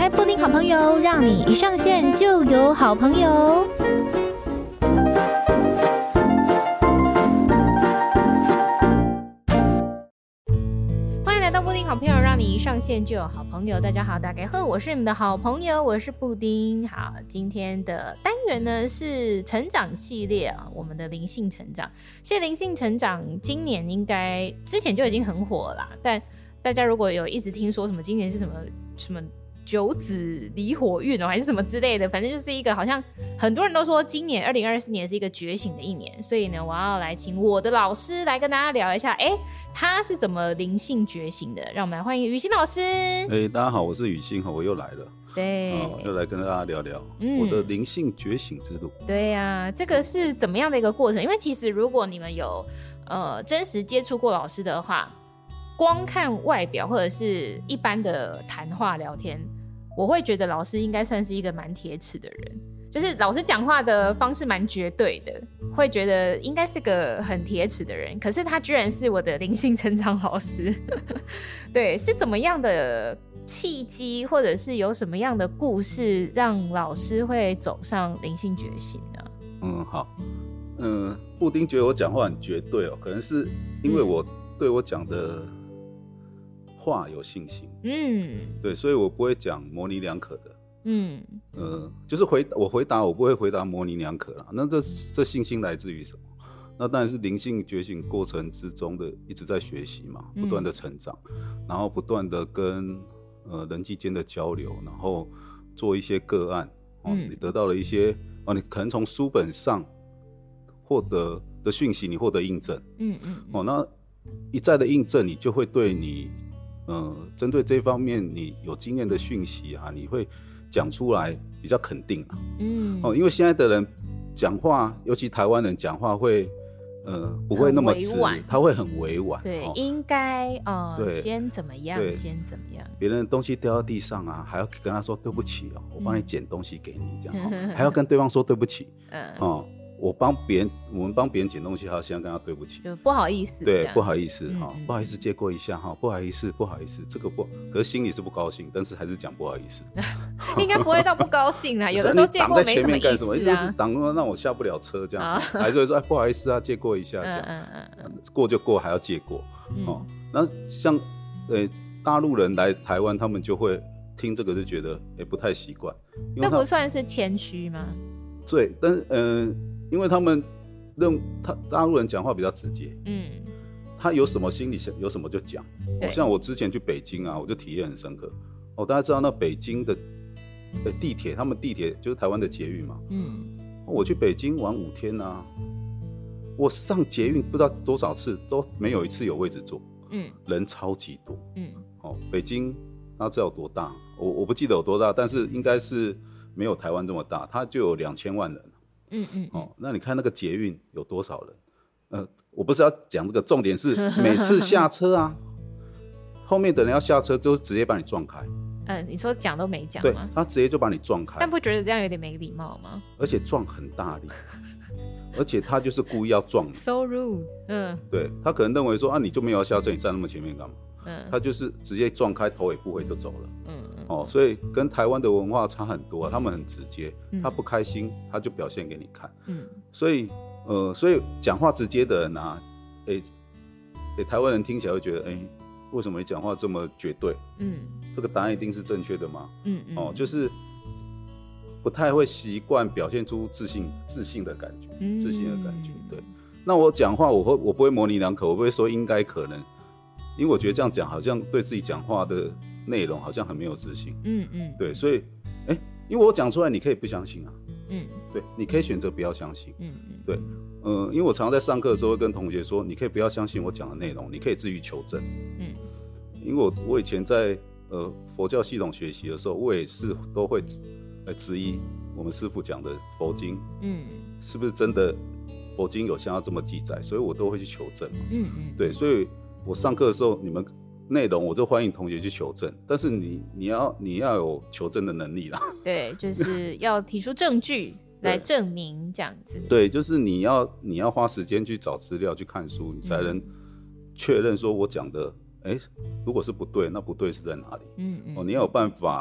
开布丁好朋友，让你一上线就有好朋友。欢迎来到布丁好朋友，让你一上线就有好朋友。大家好，大家好，我是你们的好朋友，我是布丁。好，今天的单元呢是成长系列啊，我们的灵性成长。现在灵性成长今年应该之前就已经很火了啦，但大家如果有一直听说什么今年是什么九子离火运还是什么之类的，反正就是一个好像很多人都说今年2024年是一个觉醒的一年，所以呢我要来请我的老师来跟大家聊一下他是怎么灵性觉醒的。让我们来欢迎宇欣老师。 大家好，我是宇欣，我又来了。 对， 又来跟大家聊聊我的灵性觉醒之路。 对啊，这个是怎么样的一个过程？因为其实如果你们有真实接触过老师的话，光看外表或者是一般的谈话聊天，我会觉得老师应该算是一个蛮铁齿的人，就是老师讲话的方式蛮绝对的，会觉得应该是个很铁齿的人，可是他居然是我的灵性成长老师对，是怎么样的契机或者是有什么样的故事让老师会走上灵性觉醒呢？ 好，布丁觉得我讲话很绝对可能是因为我对我讲的话有信心，对，所以我不会讲模棱两可的，就是我回答我不会回答模棱两可啦。那这信心来自于什么？那当然是灵性觉醒过程之中的一直在学习嘛，不断的成长，然后不断的跟人际间的交流，然后做一些个案，你得到了一些你可能从书本上获得的讯息，你获得印证，那一再的印证，你就会对你针对这方面你有经验的讯息你会讲出来比较肯定因为现在的人讲话，尤其台湾人讲话会不会那么直，他会很委婉， 对，应该先怎么样，先怎么样， 别人的东西掉到地上还要跟他说对不起我帮你捡东西给你这样还要跟对方说对不起，我们帮别人捡东西，还要先跟他对不起， 就不好意思， 对，不好意思不好意思借过一下不好意思这个可是心里是不高兴，但是还是讲不好意思应该不会到不不高兴啦有的时候借过没什么意思就是挡让我下不了车这样还是会说不好意思借过一下这样过就过，还要借过那像大陆人来台湾，他们就会听这个就觉得不太习惯， 这不算是谦虚吗？ 对，但是因为他们大陆人讲话比较直接，他有什么心里有什么就讲。像我之前去北京我就体验很深刻。大家知道那北京的地铁，他们地铁就是台湾的捷运嘛。我去北京玩5天我上捷运不知道多少次都没有一次有位置坐，人超级多。北京大家知道有多大？我不记得有多大，但是应该是没有台湾这么大，它就有2000万人。那你看那个捷运有多少人？我不是要讲这个，重点是每次下车后面的人要下车就直接把你撞开。 你说讲都没讲吗？ 对，他直接就把你撞开。 但不觉得这样有点没礼貌吗？ 而且撞很大力，而且他就是故意要撞你。 So rude。 对，他可能认为说你就没有要下车，你站那么前面干嘛？他就是直接撞开，头也不回就走了。所以跟台湾的文化差很多他们很直接，他不开心他就表现给你看。所以讲话直接的人台湾人听起来会觉得为什么你讲话这么绝对？这个答案一定是正确的吗？就是不太会习惯表现出自信的感觉，对。那我讲话我不会模棱两可，我不会说应该可能，因为我觉得这样讲好像对自己讲话的内容好像很没有自信。对，所以因为我讲出来你可以不相信对，你可以选择不要相信。对，因为我常常在上课的时候会跟同学说，你可以不要相信我讲的内容，你可以自己求证。因为我以前在佛教系统学习的时候，我也是都会质疑我们师父讲的佛经，是不是真的佛经有像要这么记载，所以我都会去求证嘛。对，所以我上课的时候，你们内容我就欢迎同学去求证，但是你要有求证的能力啦。 对，就是要提出证据来证明这样子。 对，就是你要花时间去找资料去看书，你才能确认说我讲的如果是不对，那不对是在哪里？你要有办法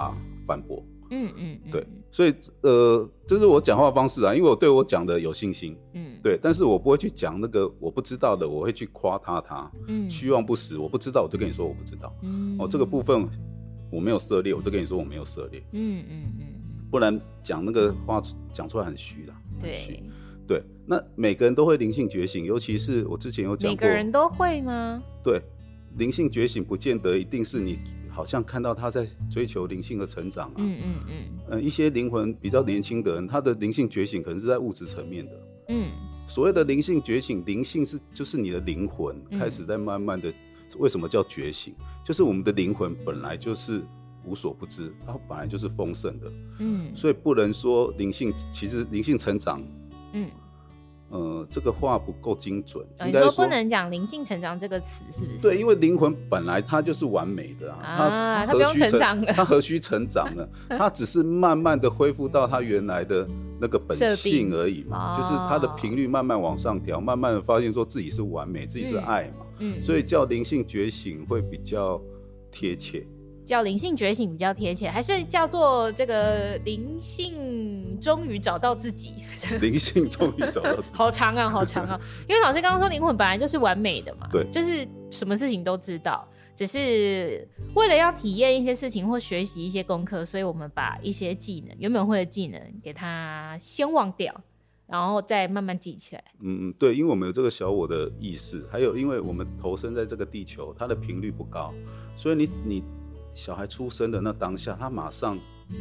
反驳。对，所以这是我讲话方式啊，因为我对我讲的有信心，对，但是我不会去讲那个我不知道的，我会去夸他，虚妄不实，我不知道我就跟你说我不知道，这个部分我没有涉猎，我就跟你说我没有涉猎，不然讲那个话讲出来很虚啦，很虚。对，那每个人都会灵性觉醒，尤其是我之前有讲过， 每个人都会吗？ 对，灵性觉醒不见得一定是你好像看到他在追求灵性的成长啊，一些灵魂比较年轻的人，他的灵性觉醒可能是在物质层面的，所谓的灵性觉醒，灵性就是你的灵魂开始在慢慢的，为什么叫觉醒？就是我们的灵魂本来就是无所不知，它本来就是丰盛的，所以不能说其实灵性成长，这个话不够精准，应该说不能讲灵性成长这个词，是不是？ 对，因为灵魂本来它就是完美的它不用成长了， 它何须成长呢？它只是慢慢的恢复到它原来的那个本性而已嘛，就是它的频率慢慢往上调，慢慢的发现说自己是完美，自己是爱嘛，所以叫灵性觉醒会比较贴切。 叫灵性觉醒比较贴切，还是叫做这个灵性终于找到自己？ 灵性终于找到自己， 好长啊，好长啊！因为老师刚刚说灵魂本来就是完美的嘛， 对， 就是什么事情都知道，只是为了要体验一些事情或学习一些功课，所以我们把一些技能原本会的技能给它先忘掉，然后再慢慢记起来。 对，因为我们有这个小我的意识，还有因为我们投身在这个地球，它的频率不高，所以你小孩出生的那当下，他马上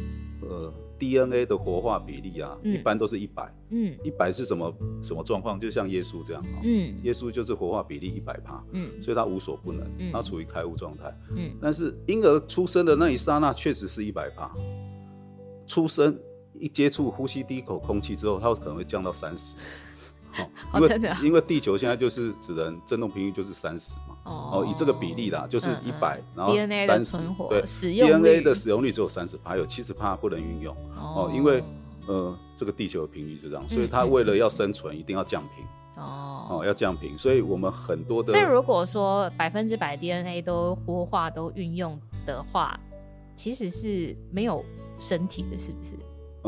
DNA 的活化比例啊，一般都是100。100是什么状况？就像耶稣这样，耶稣就是活化比例100%，所以他无所不能，他处于开悟状态。但是婴儿出生的那一刹那确实是100%，出生一接触呼吸第一口空气之后，它可能会降到30。因为地球现在就是只能振动频率就是30嘛，以这个比例啦，就是100，然后 DNA 的存活， 对， 使用率 DNA 的使用率只有30%，有70%不能运用，因为这个地球的频率就这样，所以它为了要生存，一定要降频。要降频，所以我们很多的， 所以如果说100% DNA 都活化都运用的话，其实是没有身体的，是不是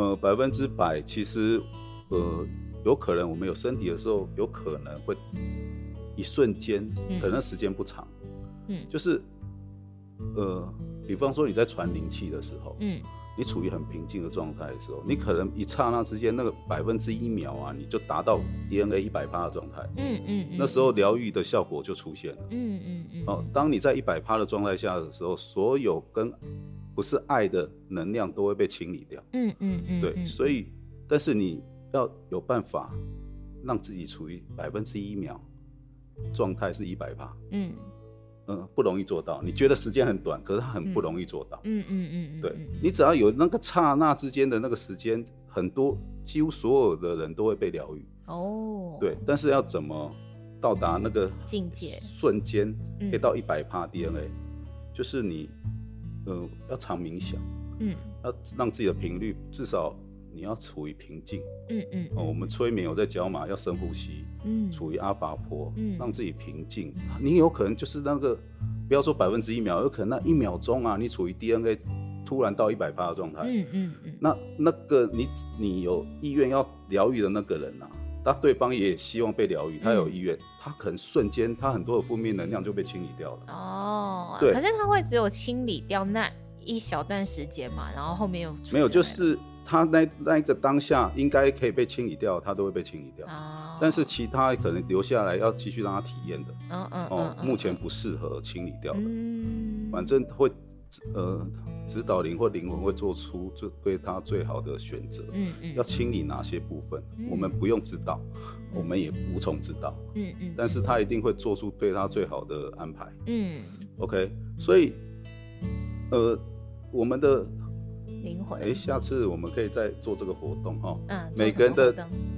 ？100%其实有可能我们有身体的时候，有可能会一瞬间，可能时间不长，就是比方说你在传灵气的时候，你处于很平静的状态的时候，你可能一刹那之间那个1%秒啊，你就达到 DNA 100%的状态，那时候疗愈的效果就出现了，当你在100%的状态下的时候，所有跟不是爱的能量都会被清理掉，对，所以但是你要有办法让自己处于1%秒状态是100%，不容易做到。你觉得时间很短，可是它很不容易做到。对，你只要有那个刹那之间的那个时间，很多几乎所有的人都会被疗愈。对，但是要怎么到达那个境界瞬间，可以到100% DNA，就是你要常冥想，要让自己的频率至少。你要处于平静，我们催眠有在教嘛，要深呼吸，处于阿法波，让自己平静。你有可能就是那个，不要说1%秒，有可能那1秒钟啊，你处于 DNA 突然到100%的状态，那个你有意愿要疗愈的那个人啊，那对方也希望被疗愈，他有意愿，他可能瞬间他很多的负面能量就被清理掉了。 对，可是他会只有清理掉那一小段时间嘛，然后后面又没有，就是他那个当下应该可以被清理掉，他都会被清理掉。但是其他可能留下来要继续让他体验的，目前不适合清理掉的。反正会指导灵或灵魂会做出对他最好的选择。要清理哪些部分，我们不用知道，我们也无从知道。但是他一定会做出对他最好的安排。OK， 所以我们的灵魂， 下次我们可以再做这个活动每个人的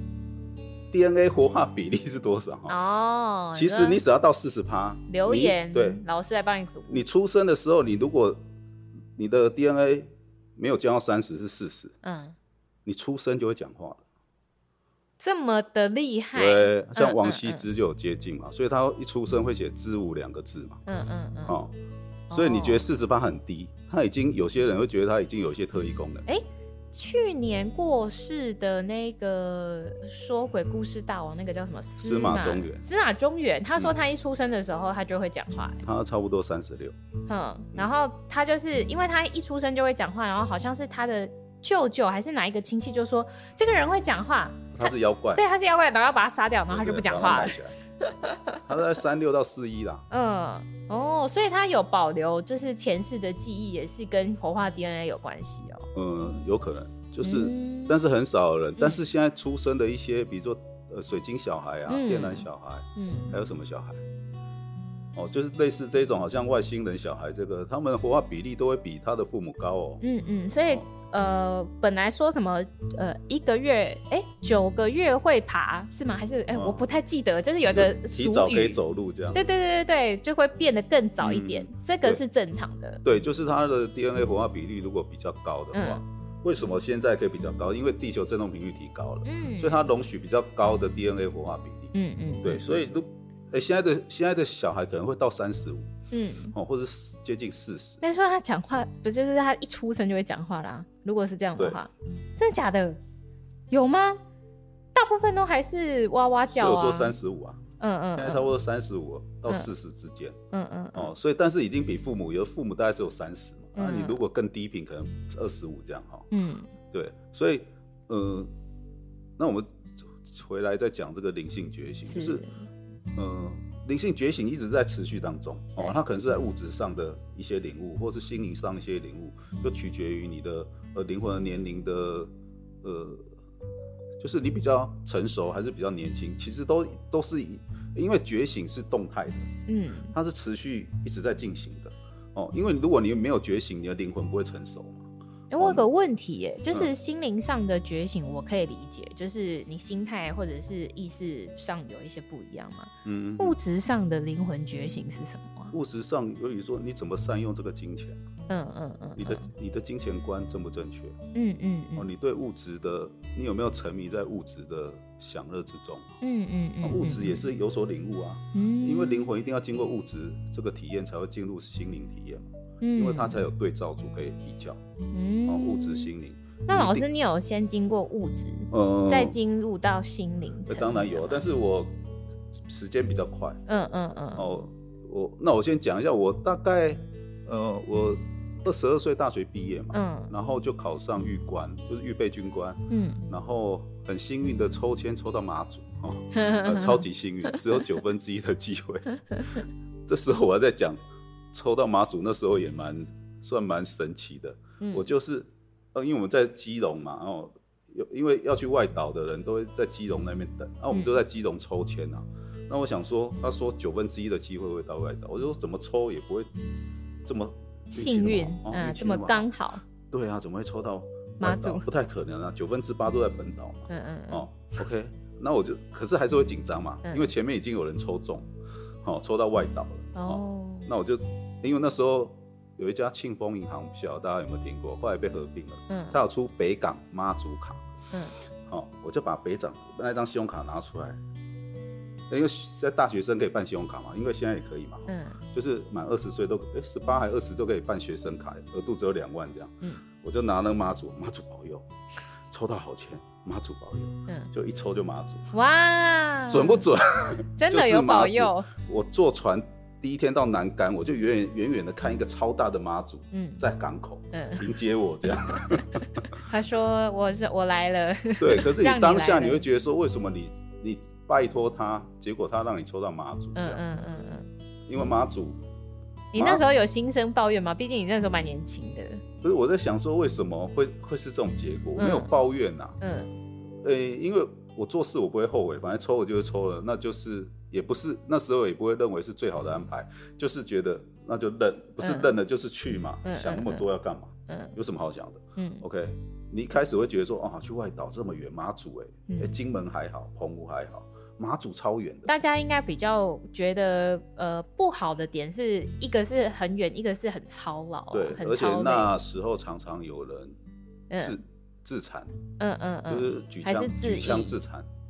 DNA 活化比例是多少其实你只要到40%， 留言对老师来帮你读。 你出生的时候，你如果你的 DNA 没有降到30是40，你出生就会讲话了。 这么的厉害？ 对，像王羲之就有接近嘛，所以他一出生会写知吾2个字嘛。 所以你觉得48很低，他已经有些人会觉得他已经有一些特异功能。 去年过世的那个说鬼故事大王，那个叫什么？ 司马中原。 司马中原，他说他一出生的时候，他就会讲话。 他差不多36。 然后他就是因为他一出生就会讲话，然后好像是他的舅舅还是哪一个亲戚就说这个人会讲话， 他是妖怪。 对，他是妖怪，然后要把他杀掉，然后他就不讲话了。 他在36到41啦。 所以他有保留，就是前世的记忆也是跟活化 DNA 有关系哦。 有可能，就是，但是很少人。但是现在出生的一些，比如说水晶小孩啊、电缆小孩，还有什么小孩？就是类似这种，好像外星人小孩，这个他们的活化比例都会比他的父母高哦。 所以本来说什么1个月9个月会爬是吗？还是我不太记得，就是有一个俗语， 提早可以走路这样。 对，就会变得更早一点，这个是正常的。 对，就是他的 DNA 活化比率如果比较高的话，为什么现在可以比较高？因为地球振动频率提高了，所以它容许比较高的 DNA 活化比例。对，所以现在的小孩可能会到35，或者接近40。 但是他讲话不就是他一出生就会讲话啦？如果是这样的话，真的假的？有吗？大部分都还是哇哇叫啊。 所以我说35啊，现在差不多35到40之间。所以但是已经比父母，有的父母大概是有30嘛，你如果更低频可能25这样哈。对，所以那我们回来再讲这个灵性觉醒，就是灵性觉醒一直在持续当中它可能是在物质上的一些领悟，或是心灵上的一些领悟，就取决于你的灵魂的年龄的就是你比较成熟还是比较年轻，其实都是因为觉醒是动态的，它是持续一直在进行的因为如果你没有觉醒，你的灵魂不会成熟嘛。 我有个问题耶，就是心灵上的觉醒我可以理解，就是你心态或者是意识上有一些不一样嘛。物质上的灵魂觉醒是什么物质上比如说你怎么善用这个金钱，你的金钱观正不正确？你对物质的，你有没有沉迷在物质的享乐之中？物质也是有所领悟啊，因为灵魂一定要经过物质这个体验才会进入心灵体验嘛。因为它才有对照组可以比较，物质心灵。 那老师，你有先经过物质，再进入到心灵？ 当然有，但是我时间比较快。我先讲一下，我大概我22岁大学毕业嘛，然后就考上预官，就是预备军官，然后很幸运的抽签抽到马祖，超级幸运，只有1/9的机会。这时候我还在讲。抽到马祖那时候也算蛮神奇的，我就是因为我们在基隆嘛，因为要去外岛的人都会在基隆那边等，我们就在基隆抽签啊。那我想说，他说1/9的机会会到外岛，我就说怎么抽也不会这么幸运这么刚好。 对啊，怎么会抽到马祖？不太可能啊，8%都在本岛嘛。OK， 那我就可是还是会紧张嘛，因为前面已经有人抽中，抽到外岛了。那我就因为那时候有一家庆丰银行，不晓得大家有没有听过，后来被合并了。他有出北港妈祖卡。我就把北港那张信用卡拿出来，因为在大学生可以办信用卡嘛，因为现在也可以嘛。就是满20岁都18还20都可以办学生卡，额度只有2万这样。我就拿那个妈祖保佑，抽到好签，妈祖保佑，就一抽就妈祖。哇，准不准？ 真的有保佑。 我坐船第一天到南竿，我就远远的看一个超大的妈祖，在港口迎接我这样。 他说我来了。 对，可是你当下你会觉得说，为什么你拜托他，结果他让你抽到妈祖这样？因为妈祖， 你那时候有心生抱怨吗？毕竟你那时候蛮年轻的。 可是我在想说，为什么会是这种结果？我没有抱怨呐。因为我做事我不会后悔，反正抽我就是抽了，那就是也不是那时候也不会认为是最好的安排，就是觉得那就认，不是认了就是去嘛，想那么多要干嘛？有什么好想的？OK， 你一开始会觉得说，去外岛这么远，马祖金门还好，澎湖还好，马祖超远的。 大家应该比较觉得不好的点是一个是很远，一个是很操劳， 对，而且那时候常常有人自残，就是举枪自残，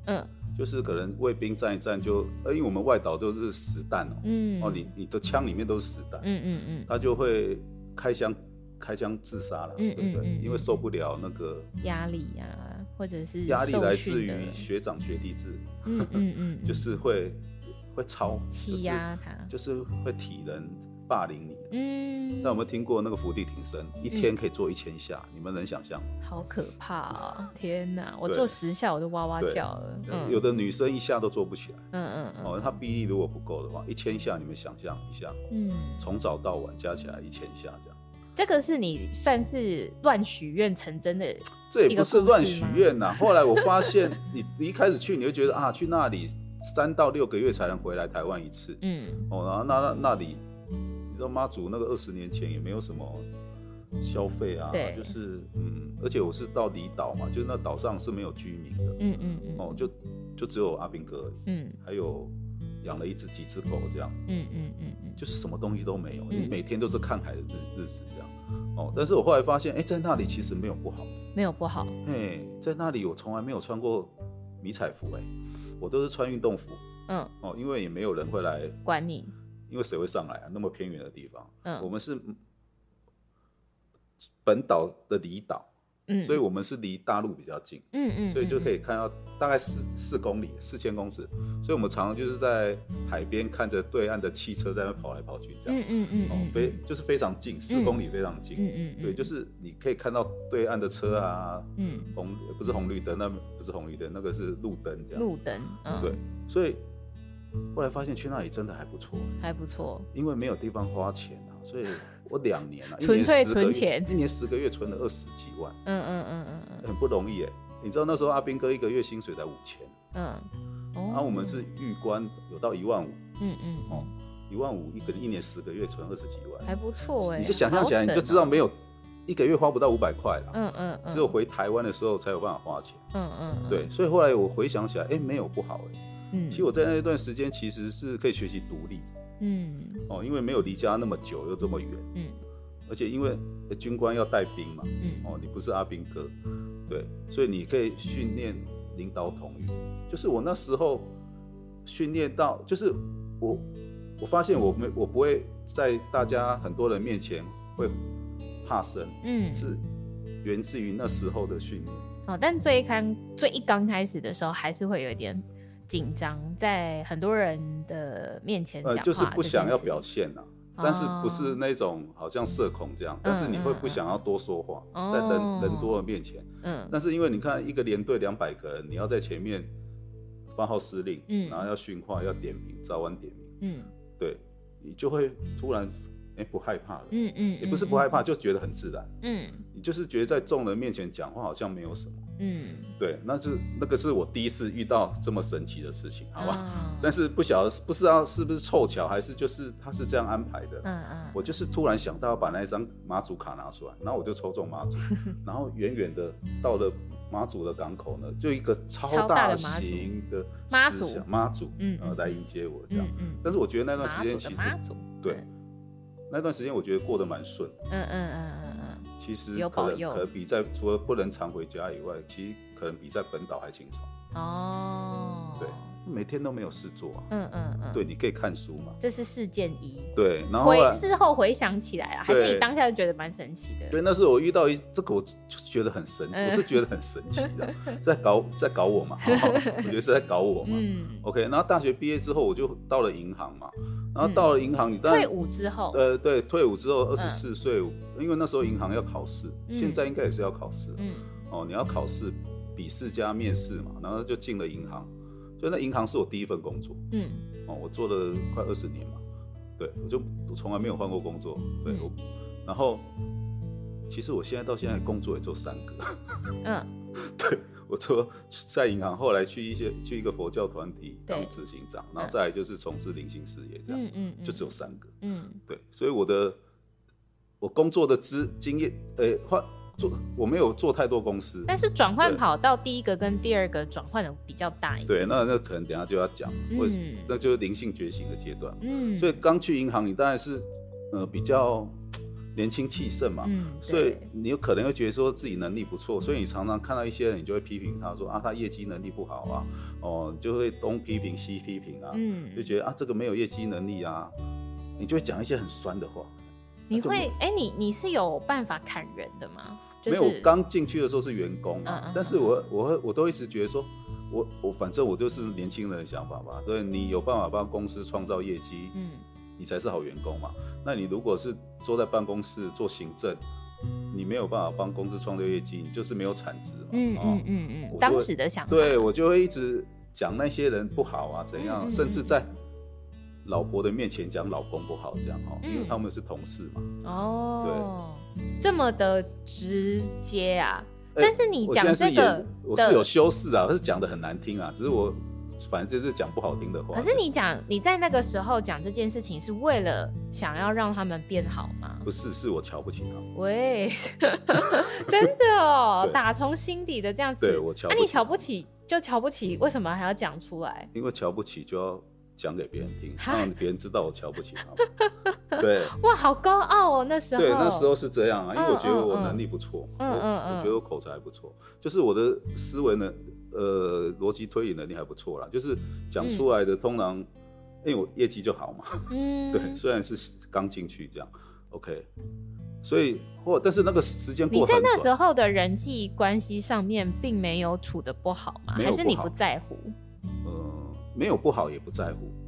就是可能卫兵站一站就，因为我们外岛都是实弹你的枪里面都是实弹，他就会开枪自杀了，对不对？因为受不了那个压力啊，或者是压力来自于学长学弟制，就是会欺压他， 就是会体人霸凌你。那有没有听过那个伏地挺身，一天可以做1000下？你们能想象吗？ 好可怕啊！天哪，我做10下我都哇哇叫了。 有的女生1下都做不起来。她臂力如果不够的话，1000下你们想象一下，从早到晚加起来1000下这样。 这个是你算是乱许愿成真的？ 这也不是乱许愿呐。后来我发现，你一开始去，你就觉得去那里3到6个月才能回来台湾一次。然后那里。你知道妈祖那个20年前也没有什么消费啊，就是而且我是到离岛嘛，就是那岛上是没有居民的，就只有阿兵哥而已，还有养了几只狗这样，就是什么东西都没有，你每天都是看海的日子这样，但是我后来发现，在那里其实没有不好， 没有不好， 在那里我从来没有穿过迷彩服，我都是穿运动服，因为也没有人会来管你。 因为谁会上来啊？那么偏远的地方，我们是本岛的离岛，所以我们是离大陆比较近，所以就可以看到大概4公里，4000公尺，所以我们常常就是在海边看着对岸的汽车在那跑来跑去，这样，就是非常近，4公里非常近，对，就是你可以看到对岸的车啊，不是红绿灯，那不是红绿灯，那个是路灯，这样， 路灯， 对，所以。后来发现去那里真的还不错， 还不错， 因为没有地方花钱啊，所以我2年啊， 纯粹存钱 ，1年10个月存了20几万，很不容易你知道那时候阿兵哥1个月薪水才5000，然后我们是预官有到15000，15000一年10个月存20几万， 还不错你就想象起来你就知道没有1个月花不到500块了，只有回台湾的时候才有办法花钱，对，所以后来我回想起来，没有不好其实我在那段时间其实是可以学习独立，因为没有离家那么久又这么远，而且因为军官要带兵嘛，你不是阿兵哥，对，所以你可以训练领导统御，就是我那时候训练到，就是我发现我不会在大家很多人面前会怕生，是源自于那时候的训练。 但最一刚开始的时候还是会有一点紧张，在很多人的面前讲话， 就是不想要表现但是不是那种好像社恐这样，但是你会不想要多说话，在人多的面前，但是因为你看一个连队200个人，你要在前面发号施令，然后要训话，要点名，早晚点名，对，你就会突然不害怕了，也不是不害怕，就觉得很自然，你就是觉得在众人面前讲话好像没有什么，对，那个是我第一次遇到这么神奇的事情，好吧？但是不知道是不是凑巧，还是就是他是这样安排的，我就是突然想到把那一张马祖卡拿出来，然后我就抽中马祖，然后远远的到了马祖的港口呢，就一个超大型的妈祖，来迎接我这样，但是我觉得那段时间其实对。那段时间我觉得过得蛮顺，其实可能比在除了不能常回家以外，其实可能比在本岛还轻松。对，每天都没有事做对，你可以看书嘛。 这是事件一。 对，然后事后回想起来还是你当下就觉得蛮神奇的。 对，那是我遇到这个，我就觉得很神奇，我是觉得很神奇的，在搞我嘛，我觉得是在搞我嘛。OK， 然后大学毕业之后我就到了银行嘛。然后到了银行，你当然退伍之后， 对，退伍之后24岁，因为那时候银行要考试，现在应该也是要考试，你要考试，笔试加面试嘛，然后就进了银行，所以那银行是我第一份工作，我做了快20年嘛，对，我从来没有换过工作，对，然后其实我到现在工作也做3个，对。我在银行，后来去一个佛教团体当执行长，然后再来就是从事灵性事业，这样，就只有3个，对，所以我工作的经验，我没有做太多公司， 但是转换跑道第1个跟第2个转换的比较大一点， 对，那可能等一下就要讲，那就是灵性觉醒的阶段，所以刚去银行，你当然是比较。 年轻气盛嘛，所以你有可能会觉得说自己能力不错，所以你常常看到一些人，你就会批评他说他业绩能力不好啊，你就会东批评西批评啊，就觉得这个没有业绩能力啊，你就会讲一些很酸的话。 你会你是有办法砍人的吗？ 没有，我刚进去的时候是员工啊，但是我都一直觉得说，我反正我就是年轻人的想法吧，所以你有办法帮公司创造业绩，你才是好员工嘛。那你如果是坐在办公室做行政，你没有办法帮公司创造业绩，你就是没有产值嘛。 当时的想法， 对，我就会一直讲那些人不好啊，怎样，甚至在老婆的面前讲老公不好，这样因为他们是同事嘛。 对，这么的直接啊。但是你讲这个， 我是有修饰啊，我是讲的很难听啊，只是我反正就是讲不好听的话。 可是你在那个时候讲这件事情，是为了想要让他们变好吗？ 不是，是我瞧不起他们。 喂，真的哦，打从心底的这样子。 对，我瞧不起。 你瞧不起就瞧不起，为什么还要讲出来？ 因为瞧不起就要讲给别人听，让别人知道我瞧不起他们。对， 哇，好高傲哦，那时候。 对，那时候是这样啊，因为我觉得我能力不错，我觉得我口才还不错，就是我的思维呢，逻辑推理能力还不错啦，就是讲出来的通常，因为我业绩就好嘛，对，虽然是刚进去这样 ，OK， 所以但是那个时间过很短。 你在那时候的人际关系上面并没有处得不好吗？还是你不在乎？ 没有不好，也不在乎。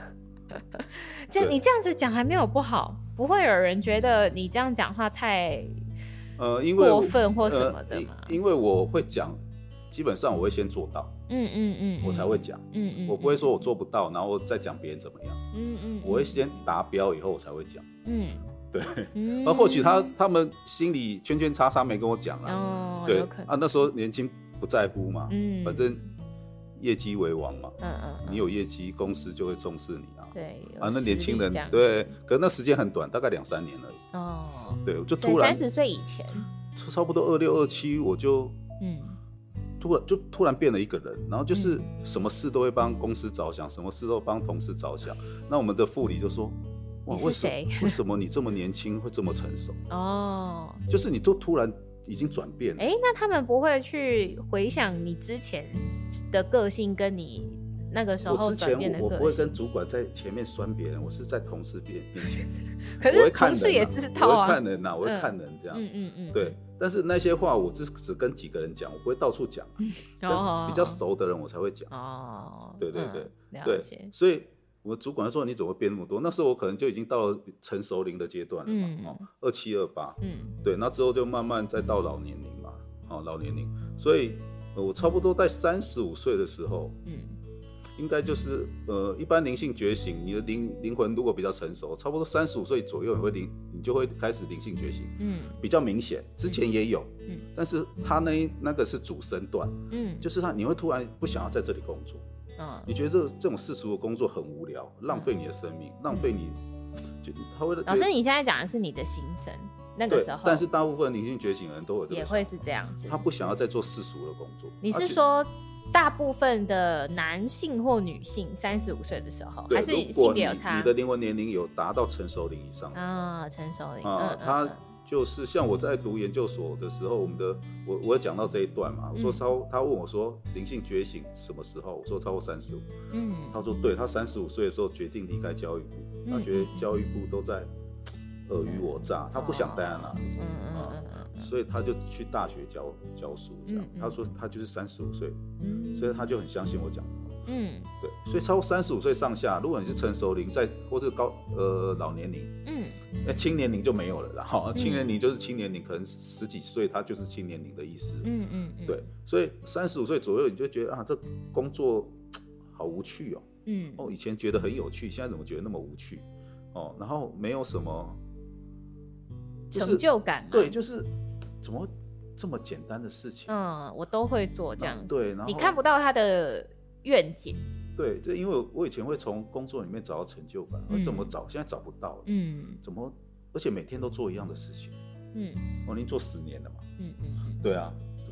你这样子讲还没有不好，不会有人觉得你这样讲话太过分或什么的吗？ 因为我会讲，基本上我会先做到，我才会讲，我不会说我做不到，然后再讲别人怎么样，我会先达标以后我才会讲，对，那或许他们心里圈圈叉叉没跟我讲啦，对啊，那时候年轻不在乎嘛，反正业绩为王嘛，你有业绩，公司就会重视你啊。 对啊，那年轻人对，可是那时间很短，大概2-3年而已。对，我就突然 30岁以前， 差不多26、27，我就突然变了一个人，然后就是什么事都会帮公司着想，什么事都帮同事着想。那我们的副理就说：“哇，为什么你这么年轻会这么成熟？”就是你都突然已经转变了。 那他们不会去回想你之前的个性跟你那个时候转变的个性？ 我不会跟主管在前面酸别人，我是在同事面前。 可是同事也知道啊， 我会看人啊，我会看人这样。对。但是那些话我只跟几个人讲，我不会到处讲。比较熟的人我才会讲。对， 了解。 所以我主管说你怎么会变那么多？那时候我可能就已经到了成熟龄的阶段了嘛，27、28。对，那之后就慢慢再到老年龄嘛，老年龄。所以我差不多在35岁的时候，应该就是一般灵性觉醒，你的灵魂如果比较成熟，差不多35岁左右你就会开始灵性觉醒，比较明显。之前也有，但是他那个是主升段，就是你会突然不想要在这里工作，你觉得这种世俗的工作很无聊，浪费你的生命，浪费你，就他会。 老师，你现在讲的是你的心声，那个时候， 但是大部分灵性觉醒的人都有这个想法， 也会是这样子， 他不想要再做世俗的工作。 你是说？大部分的男性或女性35岁的时候，还是性别有差？ 你的灵魂年龄有达到成熟龄以上成熟龄他就是像我在读研究所的时候，我有讲到这一段嘛。我说他问我说灵性觉醒什么时候？我说超过35。他说对，他35岁的时候决定离开教育部，他觉得教育部都在尔虞我诈，他不想待在那里。所以他就去大学教书，这样。他说他就是35岁，所以他就很相信我讲的话。对，所以超过35岁上下，如果你是成熟龄或是老年龄，青年龄就没有了啦。青年龄就是青年龄，可能10几岁他就是青年龄的意思。对，所以35岁左右你就觉得这工作好无趣哦。以前觉得很有趣，现在怎么觉得那么无趣？然后没有什么成就感嘛。 对，就是怎么会这么简单的事情？ 我都会做这样子。 对，然后你看不到他的愿景。 对，就因为我以前会从工作里面找到成就感，怎么找？现在找不到了。怎么？而且每天都做一样的事情。我已经做10年了嘛。对啊。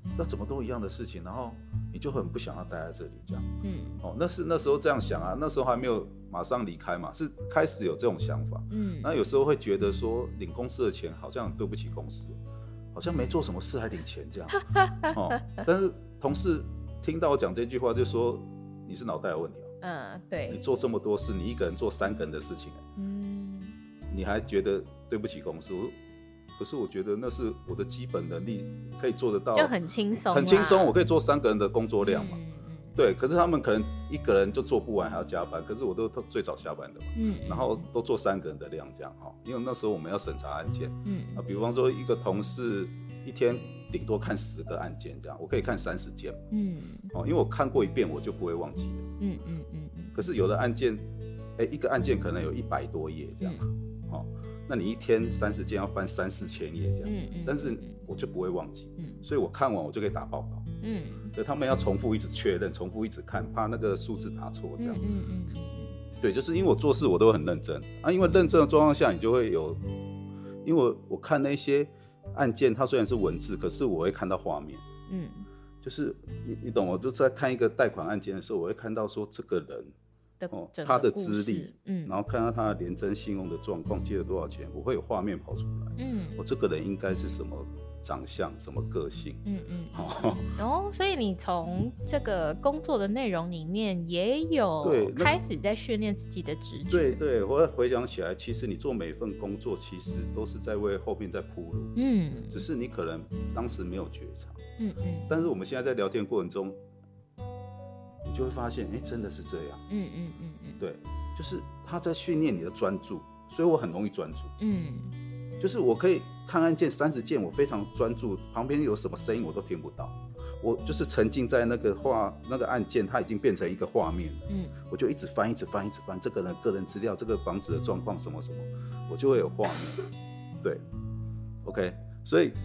那怎么都一样的事情，然后你就很不想要待在这里这样。那时候这样想啊，那时候还没有马上离开嘛，是开始有这种想法。那有时候会觉得说领公司的钱好像对不起公司，好像没做什么事还领钱这样。但是同事听到我讲这句话就说你是脑袋有问题。 对， 你做这么多事，你一个人做3个人的事情，你还觉得对不起公司？可是我觉得那是我的基本能力可以做得到， 就很轻松， 很轻松，我可以做3个人的工作量嘛。对，可是他们可能一个人就做不完，还要加班，可是我都最早下班的嘛。然后都做3个人的量这样哈，因为那时候我们要审查案件，比方说一个同事一天顶多看10个案件这样，我可以看30件，因为我看过一遍我就不会忘记了，可是有的案件，一个案件可能有100多页这样，那你一天30件要翻3-4千页这样，但是我就不会忘记，所以我看完我就可以打报告，所以他们要重复一直确认，重复一直看，怕那个数字打错这样，对，就是因为我做事我都很认真啊，因为认真的状况下你就会有，因为我看那些案件，它虽然是文字，可是我会看到画面，就是你懂，我就在看一个贷款案件的时候，我会看到说这个人。他的资历，然后看到他的联征信用的状况，借了多少钱，我会有画面跑出来。我这个人应该是什么长相，什么个性。 所以你从这个工作的内容里面也有开始在训练自己的直觉。 对，我回想起来，其实你做每份工作，其实都是在为后面在铺路。只是你可能当时没有觉察。但是我们现在在聊天过程中。你就会发现，真的是这样。对，就是他在训练你的专注，所以我很容易专注。就是我可以看案件30件，我非常专注，旁边有什么声音我都听不到，我就是沉浸在那个案件，它已经变成一个画面了。我就一直翻，这个人个人资料，这个房子的状况什么什么，我就会有画面。对 ，OK， 所以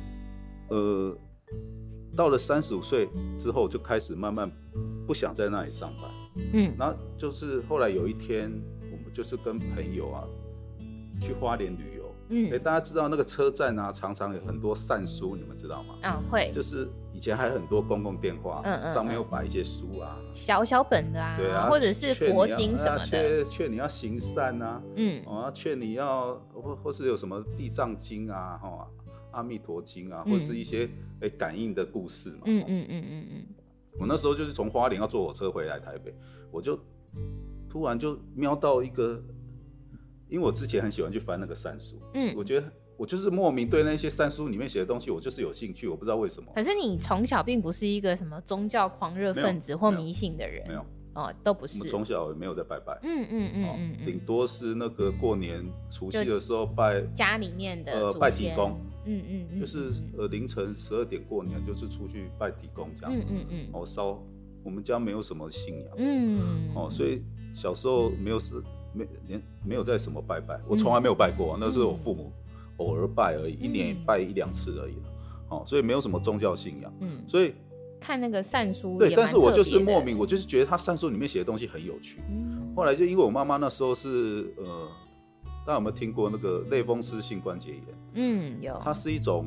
到了35岁之后，就开始慢慢不想在那里上班。然后就是后来有一天，我们就是跟朋友啊去花莲旅游。大家知道那个车站啊，常常有很多扇书，你们知道吗？ 会。 就是以前还有很多公共电话，上面有摆一些书啊， 小本的啊， 对啊， 或者是佛经什么的， 劝你要行善啊，劝你要或是有什么地藏经啊，阿弥陀经啊，或者是一些感应的故事嘛。我那时候就是从花莲要坐火车回来台北，我就突然就瞄到一个，因为我之前很喜欢去翻那个善书，我觉得我就是莫名对那些善书里面写的东西，我就是有兴趣，我不知道为什么。 可是你从小并不是一个什么宗教狂热分子或迷信的人， 没有。 都不是。 我们从小也没有在拜拜，顶多是那个过年除夕的时候拜家里面的拜地公，就是凌晨12点过年，就是出去拜地公这样，烧。我们家没有什么信仰，所以小时候没有在什么拜拜，我从来没有拜过，那是我父母偶尔拜而已，一年拜1-2次而已，所以没有什么宗教信仰，所以。 看那个善书， 对，但是我就是莫名，我就是觉得他善书里面写的东西很有趣。后来就因为我妈妈那时候是大家有没有听过那个类风湿性关节炎？ 有。它是一种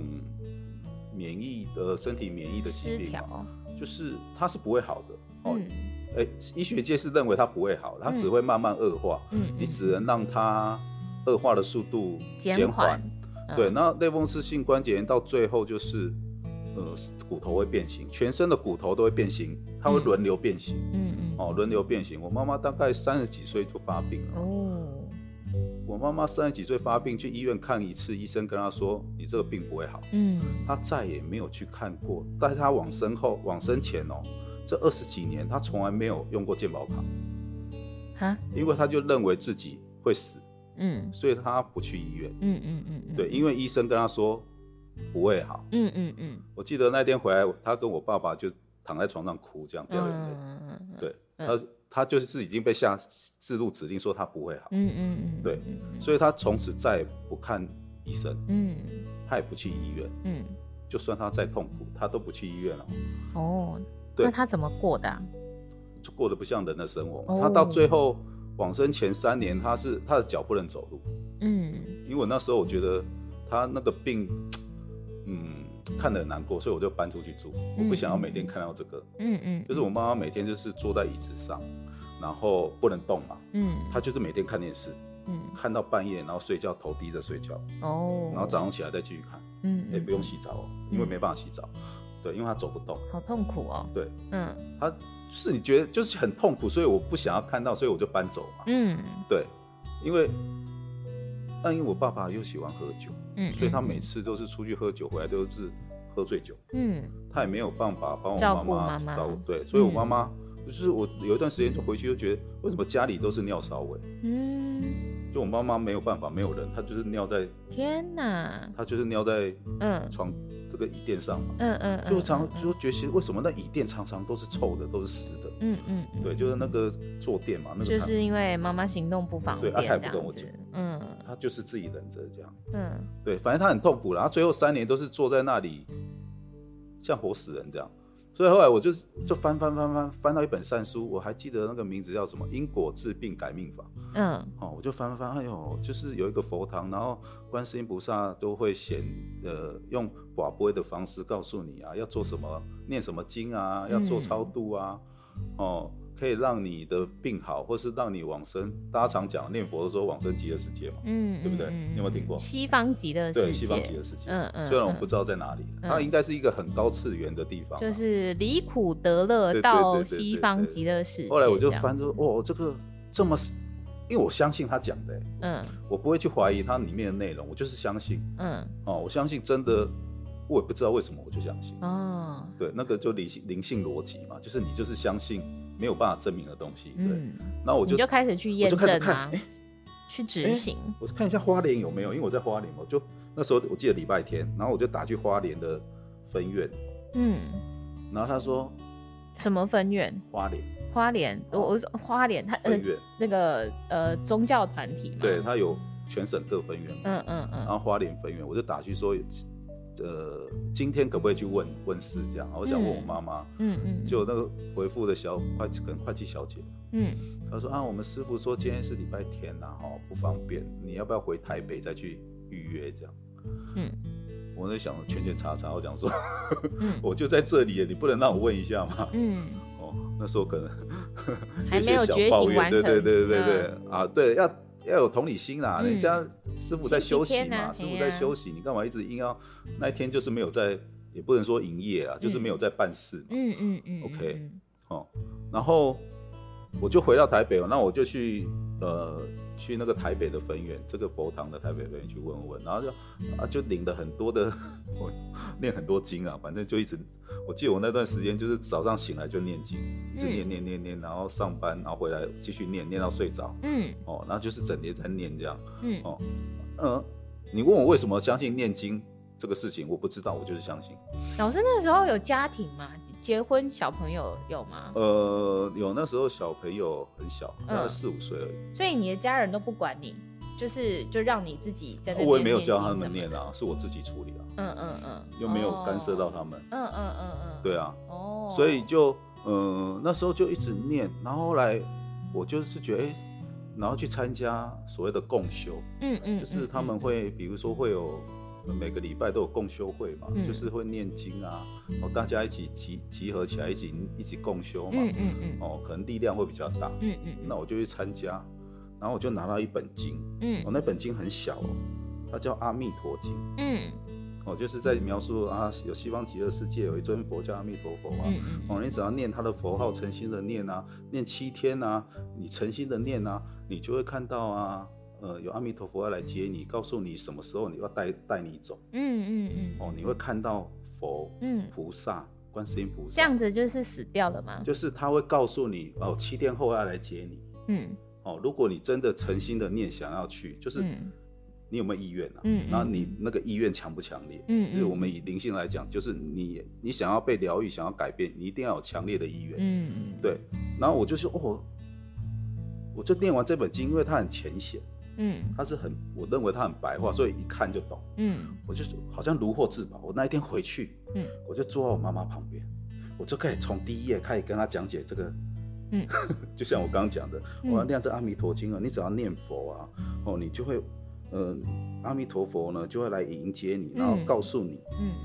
身体免疫的疾病嘛，就是它是不会好的。医学界是认为它不会好，它只会慢慢恶化。你只能让它恶化的速度减缓。对，那类风湿性关节炎到最后就是。骨头会变形，全身的骨头都会变形，它会轮流变形。轮流变形。我妈妈大概30几岁就发病了。我妈妈30几岁发病，去医院看一次，医生跟她说：“你这个病不会好。”她再也没有去看过。但是她往生前这20几年，她从来没有用过健保卡。因为她就认为自己会死。所以她不去医院。对，因为医生跟她说。不会好。我记得那天回来，他跟我爸爸就躺在床上哭，这样掉眼泪。对，他就是已经被下制度指令说他不会好。对，所以他从此再也不看医生。他也不去医院。就算他再痛苦，他都不去医院了。 那他怎么过的？ 就过得不像人的生活。他到最后往生前3年，他的脚不能走路。因为我那时候我觉得他那个病。 看得很难过，所以我就搬出去住。我不想要每天看到这个。就是我妈妈每天就是坐在椅子上，然后不能动嘛。她就是每天看电视。看到半夜，然后睡觉，头低着睡觉。然后早上起来再继续看。也不用洗澡哦，因为没办法洗澡。对，因为她走不动。 好痛苦哦。 对。她就是你觉得就是很痛苦，所以我不想要看到，所以我就搬走嘛。对，因为我爸爸又喜欢喝酒，所以他每次都是出去喝酒回来都是喝醉酒。他也没有办法帮我妈妈照顾。对，所以我妈妈就是我有一段时间就回去就觉得，为什么家里都是尿骚味？就我妈妈没有办法，没有人，她就是尿在， 天哪， 她就是尿在床这个椅垫上嘛。就常就觉得为什么那椅垫常常都是臭的，都是湿的。对，就是那个坐垫嘛，那个就是因为妈妈行动不方便， 对，她也不跟我讲。她就是自己忍着这样。对，反正她很痛苦啦，她最后3年都是坐在那里，像活死人这样。所以后来我就翻到一本善书，我还记得那个名字叫什么《因果治病改命法》。我就翻，哎呦，就是有一个佛堂，然后观世音菩萨都会用跋杯的方式告诉你啊，要做什么，念什么经啊，要做超度啊，可以让你的病好，或是让你往生。大家常讲念佛的时候往生极乐世界嘛，对不对？你有没有听过？ 西方极乐世界。 对，西方极乐世界。虽然我不知道在哪里，它应该是一个很高次元的地方， 就是离苦得乐到西方极乐世界。 后来我就翻说，这个这么，因为我相信他讲的，我不会去怀疑它里面的内容，我就是相信，我相信真的。我也不知道为什么，我就相信。对，那个就灵性逻辑嘛，就是你就是相信没有办法证明的东西。对，那你就开始去验证啊，去执行。 我看一下花莲有没有，因为我在花莲，那时候我记得礼拜天，然后我就打去花莲的分院。然后他说什么分院？ 花莲， 我花莲，他分院那个宗教团体嘛。 对，他有全省各分院。然后花莲分院，我就打去说。今天可不可以去问事这样？我想问我妈妈，就那个回复的会计小姐，她说我们师父说今天是礼拜天呐，不方便，你要不要回台北再去预约这样？我在想圈叉，我讲说，我就在这里，你不能让我问一下吗？那时候可能还没有觉醒完成， 对，对，要有同理心啦，人家师父在休息嘛，师父在休息，你干嘛一直硬要？那一天就是没有在，也不能说营业啦，就是没有在办事嘛。OK，然后我就回到台北，那我就去那个台北的分院，这个佛堂的台北分院去问，然后就领了很多的，我念很多经啊，反正就一直，我记得我那段时间就是早上醒来就念经，一直念，然后上班，然后回来继续念到睡着，然后就是整天在念这样，你问我为什么相信念经这个事情，我不知道，我就是相信。 老师那时候有家庭吗？结婚小朋友有吗？ 有，那时候小朋友很小，大概4、5岁而已。 所以你的家人都不管你，就让你自己在那边念经。 我也没有教他们念啊，是我自己处理啊。又没有干涉到他们。对啊。所以就那时候就一直念，然后后来我就是觉得然后去参加所谓的共修，就是他们会比如说会有。每个礼拜都有共修会嘛，就是会念经啊，大家一起集合起来一起共修嘛，可能力量会比较大，那我就去参加，然后我就拿到一本经，那本经很小它叫《阿弥陀经》，就是在描述有西方极乐世界有一尊佛叫阿弥陀佛啊，你只要念他的佛号，诚心的念啊，念7天啊，你诚心的念啊，你就会看到啊。有阿弥陀佛要来接你，告诉你什么时候你要带你走。你会看到佛、菩萨、观世音菩萨。 这样子就是死掉了吗？ 就是他会告诉你7天后要来接你。如果你真的诚心的念想要去，就是你有没有意愿啊？然后你那个意愿强不强烈？就是我们以灵性来讲，就是你想要被疗愈，想要改变，你一定要有强烈的意愿。对。然后我就说我就念完这本经，因为它很浅显。它是我认为它很白话，所以一看就懂。我就好像如获至宝。我那一天回去，我就坐在我妈妈旁边，我就可以从第一页开始跟她讲解这个。就像我刚刚讲的，我要念这阿弥陀经啊，你只要念佛啊，你就会，阿弥陀佛呢就会来迎接你，然后告诉你，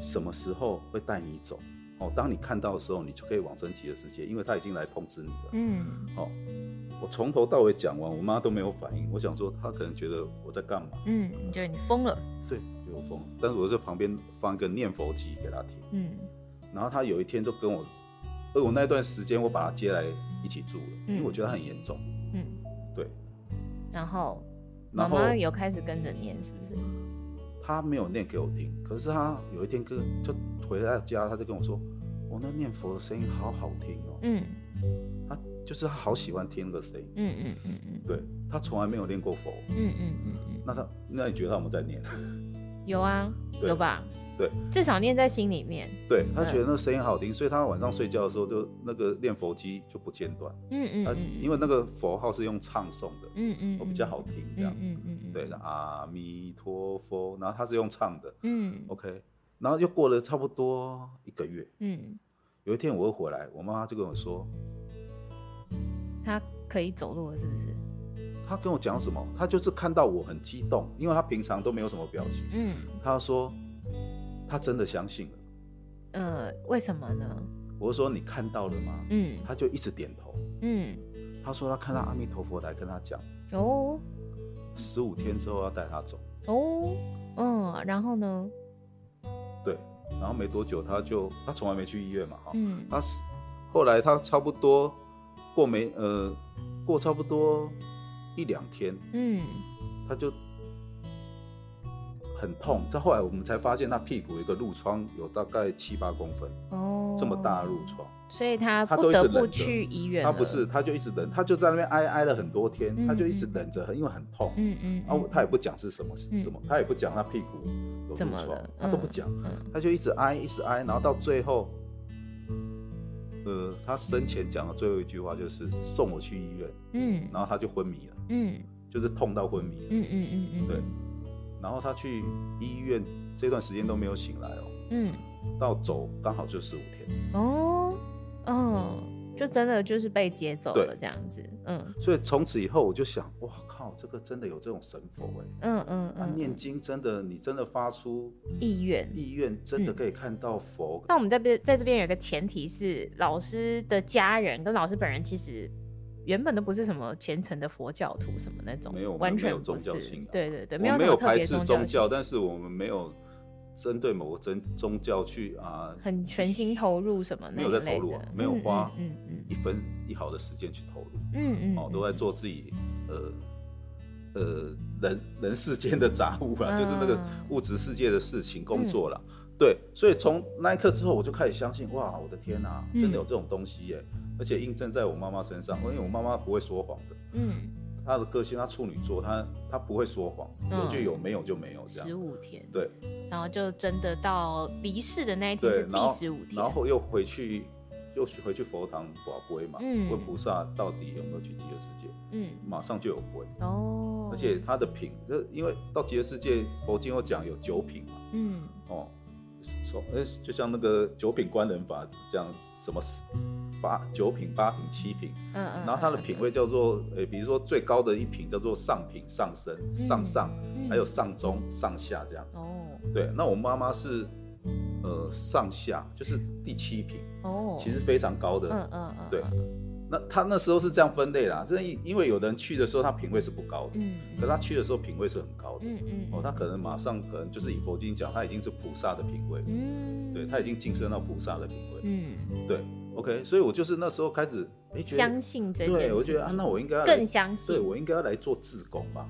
什么时候会带你走。当你看到的时候，你就可以往生极乐世界，因为他已经来通知你了。我从头到尾讲完，我妈都没有反应。我想说，她可能觉得我在干嘛？ 你觉得你疯了？ 对，觉得我疯了。但是我在旁边放一个念佛机给她听。然后她有一天就跟我，我那段时间我把她接来一起住了，因为我觉得她很严重。对。然后妈妈有开始跟着念，是不是？ 她没有念给我听，可是她有一天就回到家，她就跟我说。那念佛的声音好好听哦。他好喜欢听那个声音。对，他从来没有念过佛。那你觉得他有没有在念？ 有啊，有吧？ 对， 至少念在心里面。 对，他觉得那个声音好好听，所以他晚上睡觉的时候就那个念佛机就不间断。因为那个佛号是用唱诵的。比较好听这样。对，阿弥陀佛，然后他是用唱的。OK。然后又过了差不多1个月，有一天我又回来，我妈妈就跟我说， 她可以走路了，是不是？ 她跟我讲什么？她就是看到我很激动，因为她平常都没有什么表情。她说她真的相信了。 为什么呢？ 我就说你看到了吗？她就一直点头。她说她看到阿弥陀佛来跟她讲，15天之后要带她走。 然后呢？ 对，然后没多久他从来没去医院嘛，他后来他差不多过差不多1-2天，他就很痛。再后来我们才发现他屁股有一个褥疮，有大概7-8公分，这么大的褥疮， 所以他不得不去医院。 他不是，他就一直忍，他就在那边挨了很多天，他就一直忍着，因为很痛。他也不讲是什么，他也不讲他屁股有褥疮，他都不讲，他就一直挨，然后到最后，他生前讲的最后一句话就是送我去医院，然后他就昏迷了，就是痛到昏迷了，对，然后他去医院这段时间都没有醒来到走刚好就15天， 就真的就是被接走了这样子， 所以从此以后我就想，哇靠，这个真的有这种神佛念经真的，你真的发出意愿，真的可以看到佛。 那我们在这边有一个前提是，老师的家人跟老师本人其实原本都不是什么虔诚的佛教徒什么那种， 没有， 完全没有宗教性， 对， 没有什么特别宗教，但是我们没有针对某个宗教去很全心投入什么那一类的， 没有在投入没有花1分1毫的时间去投入，都在做自己人世间的杂物啦，就是那个物质世界的事情工作啦。对，所以从那一刻之后，我就开始相信，哇，我的天哪，真的有这种东西耶！而且印证在我妈妈身上，因为我妈妈不会说谎的，她的个性，她处女座，她不会说谎，有就有，没有就没有，这样。15 天， 对， 然后就真的到离世的那一天是第15天， 然后又回去佛堂跋杯嘛，问菩萨到底有没有去极乐世界，马上就有回而且他的品，因为到极乐世界，佛经有讲有9品嘛，就像那个9品官人法这样，什么9品、8品、7品，然后它的品位叫做，比如说最高的一品叫做上品、上身、上，还有上中、上下这样。对，那我妈妈是上下，就是第7品，其实非常高的，对。那他那时候是这样分类啦，因为有人去的时候他品位是不高的，可他去的时候品位是很高的，他可能马上就是以佛经讲，他已经是菩萨的品位，对，他已经晋升到菩萨的品位，对 ，OK， 所以我就是那时候开始相信这件事情， 对，我觉得那我应该要更相信， 对，我应该要来做志工吧，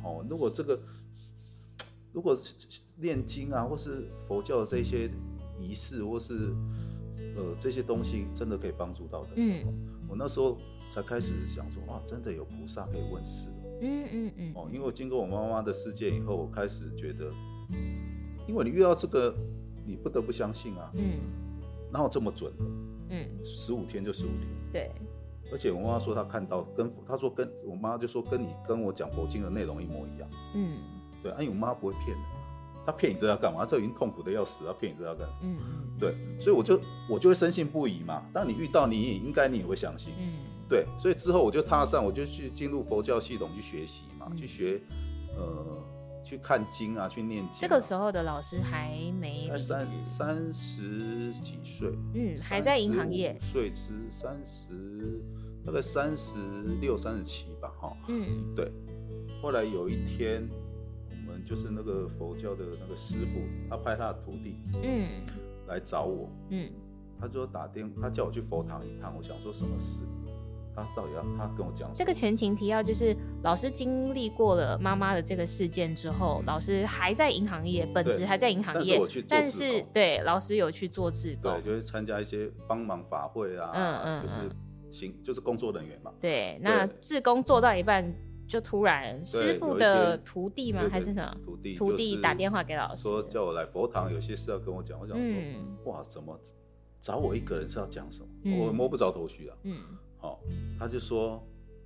如果念经啊，或是佛教的这些仪式，或是这些东西真的可以帮助到人，我那时候才开始想说，哇，真的有菩萨可以问世因为我经过我妈妈的事件以后，我开始觉得，因为你遇到这个，你不得不相信啊，哪有这么准的？15天就15天， 对。 而且我妈妈说她看到她说我妈就说跟我讲佛经的内容一模一样，对，因为我妈不会骗人，她骗你这要干嘛？这已经痛苦的要死，她骗你这要干什么？对，所以我就会深信不疑嘛。当你遇到，你也会相信，对，所以之后我就去进入佛教系统去学习嘛，去学去看经啊，去念经。 这个时候的老师还没离职 ，30几岁， 还在银行业。 35岁吃大概36、37吧，对。后来有一天，我们就是那个佛教的那个师父，他派他的徒弟，来找我，他说他叫我去佛堂一趟，我想说什么事？他到底他跟我讲什么？ 这个前情提要就是老师经历过了妈妈的这个事件之后，老师还在银行业，本职还在银行业，但是对老师有去做志工， 对，就是参加一些帮忙法会啊，就是工作人员嘛。 对，那志工做到一半，就突然师父的徒弟吗？还是什么？徒弟打电话给老师， 说叫我来佛堂，有些事要跟我讲。我想说，哇，怎么找我一个人是要讲什么？我摸不着头绪啊。他就说，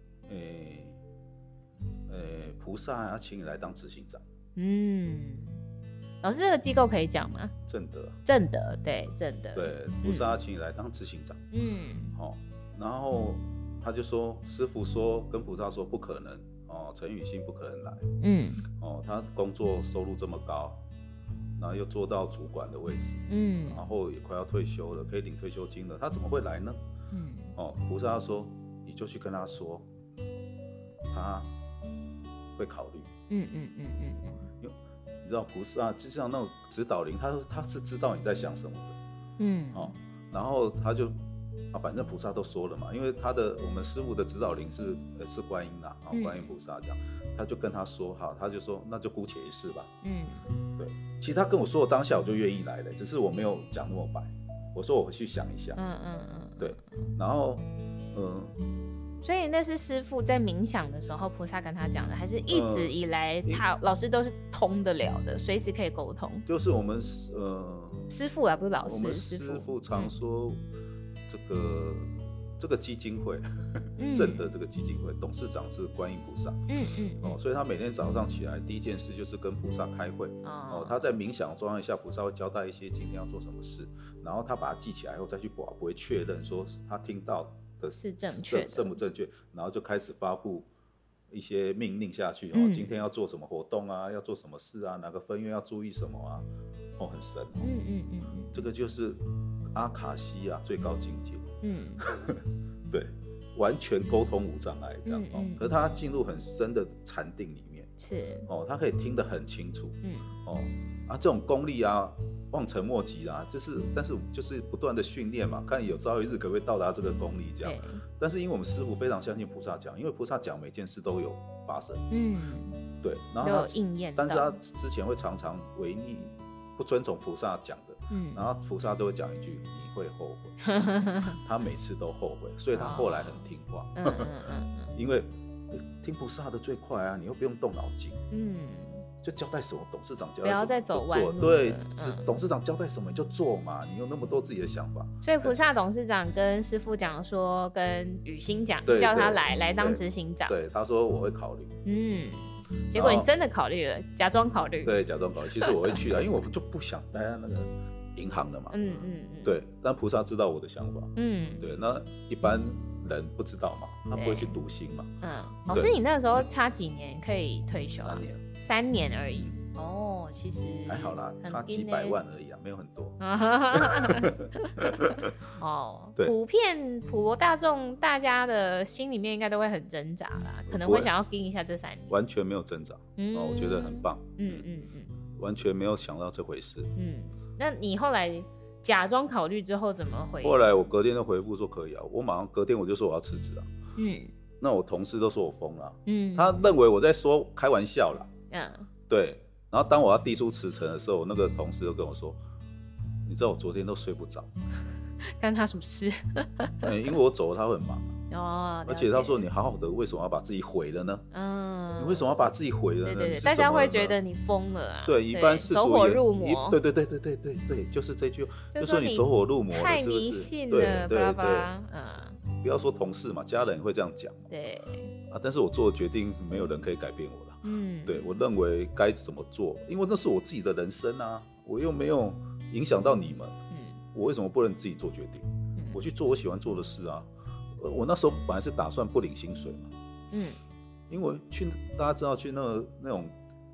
菩萨要请你来当执行长。 老师，这个机构可以讲吗？ 正德， 对，正德， 对，菩萨要请你来当执行长。然后他就说，师父说跟菩萨说不可能，陈雨欣不可能来。他工作收入这么高，然后又做到主管的位置，然后也快要退休了，可以领退休金了，他怎么会来呢？菩萨说，你就去跟他说，他会考虑。因为你知道菩萨就像那种指导灵，他是知道你在想什么的。然后他就反正菩萨都说了嘛，因为我们师父的指导灵是观音啦，观音菩萨这样，他就跟他说好，他就说那就姑且一试吧。对，其实他跟我说的当下我就愿意来了，只是我没有讲那么白，我说我回去想一下。对，然后所以那是师父在冥想的时候，菩萨跟他讲的，还是一直以来老师都是通得了的，随时可以沟通？ 就是我们师父啊，不是老师， 我们师父常说这个基金会，正的这个基金会董事长是观音菩萨。所以他每天早上起来第一件事就是跟菩萨开会。他在冥想状态下，菩萨会交代一些今天要做什么事，然后他把它记起来后再去不会确认说他听到的是正确的， 正不正确，然后就开始发布一些命令下去。今天要做什么活动啊，要做什么事啊，哪个分院要注意什么啊，很神。这个就是阿卡西啊最高境界。对，完全沟通无障碍这样。可是他进入很深的禅定里面， 是他可以听得很清楚。这种功力啊，望尘莫及啊，但是就是不断的训练嘛，看有朝一日可不可以到达这个功力这样。但是因为我们师父非常相信菩萨讲，因为菩萨讲每件事都有发生。对，然后有应验到， 但是他之前会常常违逆，不遵从菩萨讲的。然后菩萨都会讲一句你会后悔。他每次都后悔，所以他后来很听话。因为听菩萨的最快啊，你又不用动脑筋。就交代什么，董事长交代什么，不要再走弯路。 对，董事长交代什么你就做嘛，你有那么多自己的想法。 所以菩萨董事长跟师父讲说，跟雨欣讲，叫他来当执行长。 对，他说我会考虑。 结果你真的考虑了，假装考虑。 对，假装考虑。其实我会去的，因为我就不想待在那个银行了嘛。对，但菩萨知道我的想法。对，那一般人不知道嘛，他不会去读心嘛。 老师，你那个时候差几年可以退休啊？3年而已。其实还好啦，差几百万而已啊，没有很多。 普罗大众大家的心里面应该都会很挣扎啦，可能会想要盯一下这3年。 完全没有挣扎。我觉得很棒。完全没有想到这回事。 那你后来假装考虑之后怎么回？ 后来我隔天就回复说可以啊，我马上隔天我就说我要辞职啊。那我同事都说我疯了。他认为我在说开玩笑啦。对。然后当我要递出辞呈的时候，我那个同事就跟我说：“你知道我昨天都睡不着。” 干他什么事？ 因为我走了，他会很忙。而且他说：“你好好的，为什么要把自己毁了呢？你为什么要把自己毁了呢？” 大家会觉得你疯了啊。 对，一般世俗走火入魔。 对，就是这句，就说你走火入魔了， 太迷信了，对。 不要说同事嘛，家人也会这样讲。 对。 但是我做的决定，没有人可以改变我了。对，我认为该怎么做，因为那是我自己的人生啊，我又没有影响到你们。我为什么不能自己做决定？我去做我喜欢做的事啊。我那时候本来是打算不领薪水嘛。因为大家知道去那种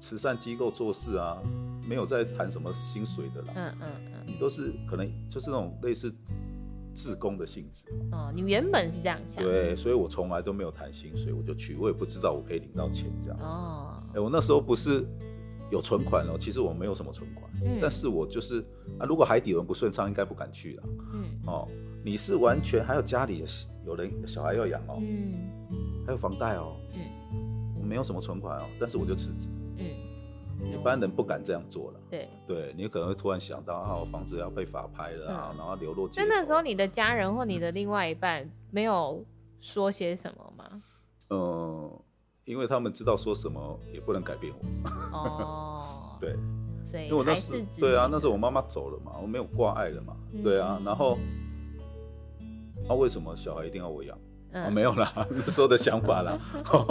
慈善机构做事啊，没有在谈什么薪水的啦。你都是可能就是那种类似志工的性质。 你原本是这样想。 对，所以我从来都没有谈薪水，我就去，我也不知道我可以领到钱这样。我那时候不是有存款其实我没有什么存款，但是我就是如果海底轮不顺畅，应该不敢去了。你是完全还有家里有人小孩要养还有房贷我没有什么存款但是我就辞职。一般人不敢这样做了。对，你可能会突然想到我房子要被法拍了然后流落街头。 那时候你的家人或你的另外一半没有说些什么吗？ 因为他们知道说什么也不能改变我。对， 所以因为我那时对啊，那时候我妈妈走了嘛，我没有挂碍了嘛。对啊，然后为什么小孩一定要我养？没有啦，那时候的想法啦。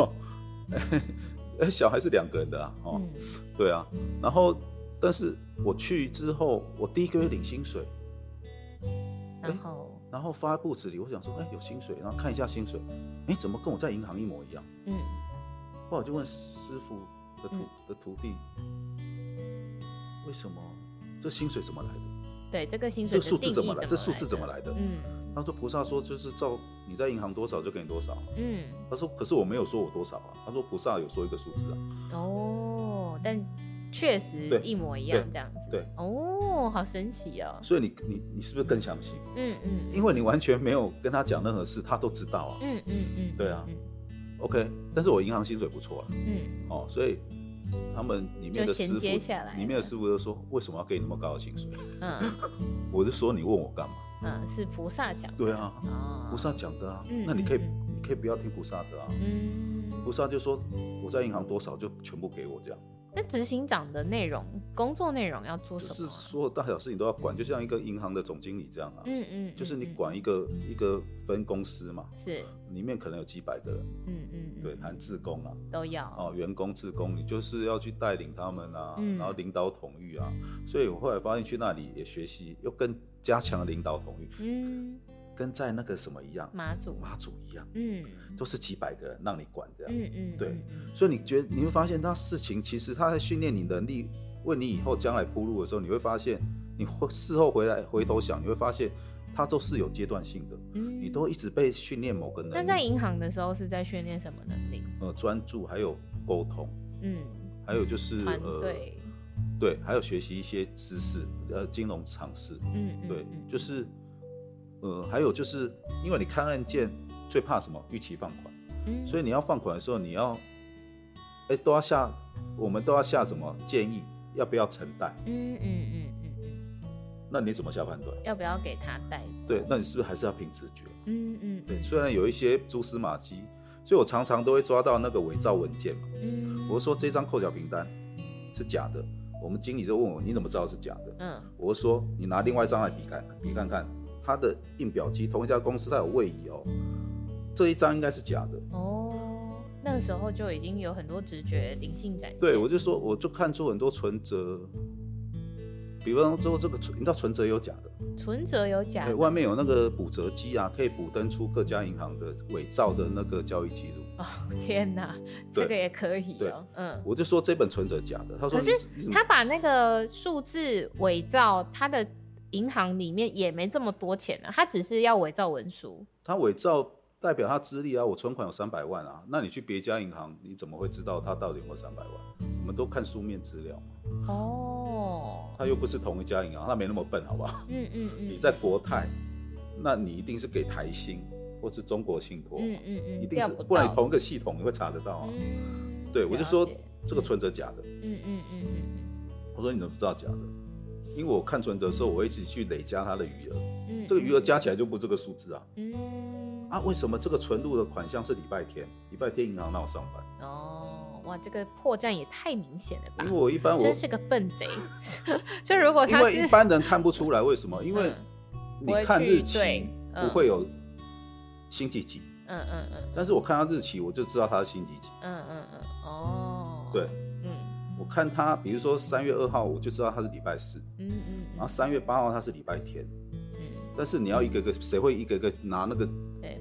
小孩是2个人的对啊，然后但是我去之后，我第1个月领薪水，然后发在簿子里，我想说有薪水，然后看一下薪水，怎么跟我在银行一模一样？后来我就问师傅的徒弟，为什么这薪水怎么来的？ 对，这个薪水的数字怎么来？这数字怎么来的？他说菩萨说就是照你在银行多少就给你多少。他说可是我没有说我多少啊。他说菩萨有说一个数字啊。 但确实一模一样这样子。 对。 好神奇哦。 所以你是不是更相信？因为你完全没有跟他讲任何事，他都知道啊。对啊。OK， 但是我银行薪水不错啊。所以他们里面的师傅就说为什么要给你那么高的薪水？我就说你问我干嘛？ 是菩萨讲的。 对啊，菩萨讲的啊。那你可以不要听菩萨的啊。菩萨就说我在银行多少就全部给我这样。 那执行长的内容，工作内容要做什么？ 就是所有大小事情都要管，就像一个银行的总经理这样啊。就是你管一个分公司嘛，是里面可能有几百个人。对，含志工啊， 都要员工志工，你就是要去带领他们啊，然后领导统御啊。所以我后来发现去那里也学习，又更加强领导统御。跟在那个什么一样，马祖一样，都是几百个人让你管这样。对，所以你会发现，他事情其实他在训练你能力，为你以后将来铺路的时候，你会发现，你事后回头想，你会发现，它都是有阶段性的。你都一直被训练某个能力。 那在银行的时候是在训练什么能力？ 专注，还有沟通，还有就是对，还有学习一些知识，金融常识，对，就是。还有就是因为你看案件最怕什么？逾期放款。所以你要放款的时候，你要我们都要下什么建议？要不要承贷？那你怎么下判断？ 要不要给他贷？ 对，那你是不是还是要凭直觉？对，虽然有一些蛛丝马迹，所以我常常都会抓到那个伪造文件嘛。我说这张扣缴凭单是假的，我们经理就问我你怎么知道是假的？我说你拿另外一张来比看看。他的印表机同一家公司，他有位移这一张应该是假的。 那个时候就已经有很多直觉灵性展现。 对，我就说，我就看出很多存折，比方说这个你知道存折有假的， 存折有假的， 外面有那个补折机啊，可以补登出各家银行的伪造的那个交易记录。 天哪，这个也可以我就说这本存折假的，他说可是他把那个数字伪造，他的银行里面也没这么多钱啊，他只是要伪造文书。 他伪造代表他资历啊，我存款有300万啊，那你去别家银行，你怎么会知道他到底有没有300万？我们都看书面资料嘛。他又不是同一家银行，他没那么笨，好不好？你在国泰，那你一定是给台新或是中国信托，一定是，不然你同一个系统你会查得到啊。对，我就说这个存折假的。我说你怎么知道假的？因为我看存折的时候，我会一起去累加它的余额，这个余额加起来就不这个数字啊。为什么这个存入的款项是礼拜天银行让我上班？ 哇，这个破绽也太明显了吧！ 因为我真是个笨贼。就如果他是， 因为一般人看不出来，为什么？因为你看日期不会有星期几，但是我看他日期，我就知道他是星期几。对。我看他，比如说3月2号，我就知道他是礼拜4，然后3月8号他是礼拜天，但是你要一个个，谁会一个个拿那个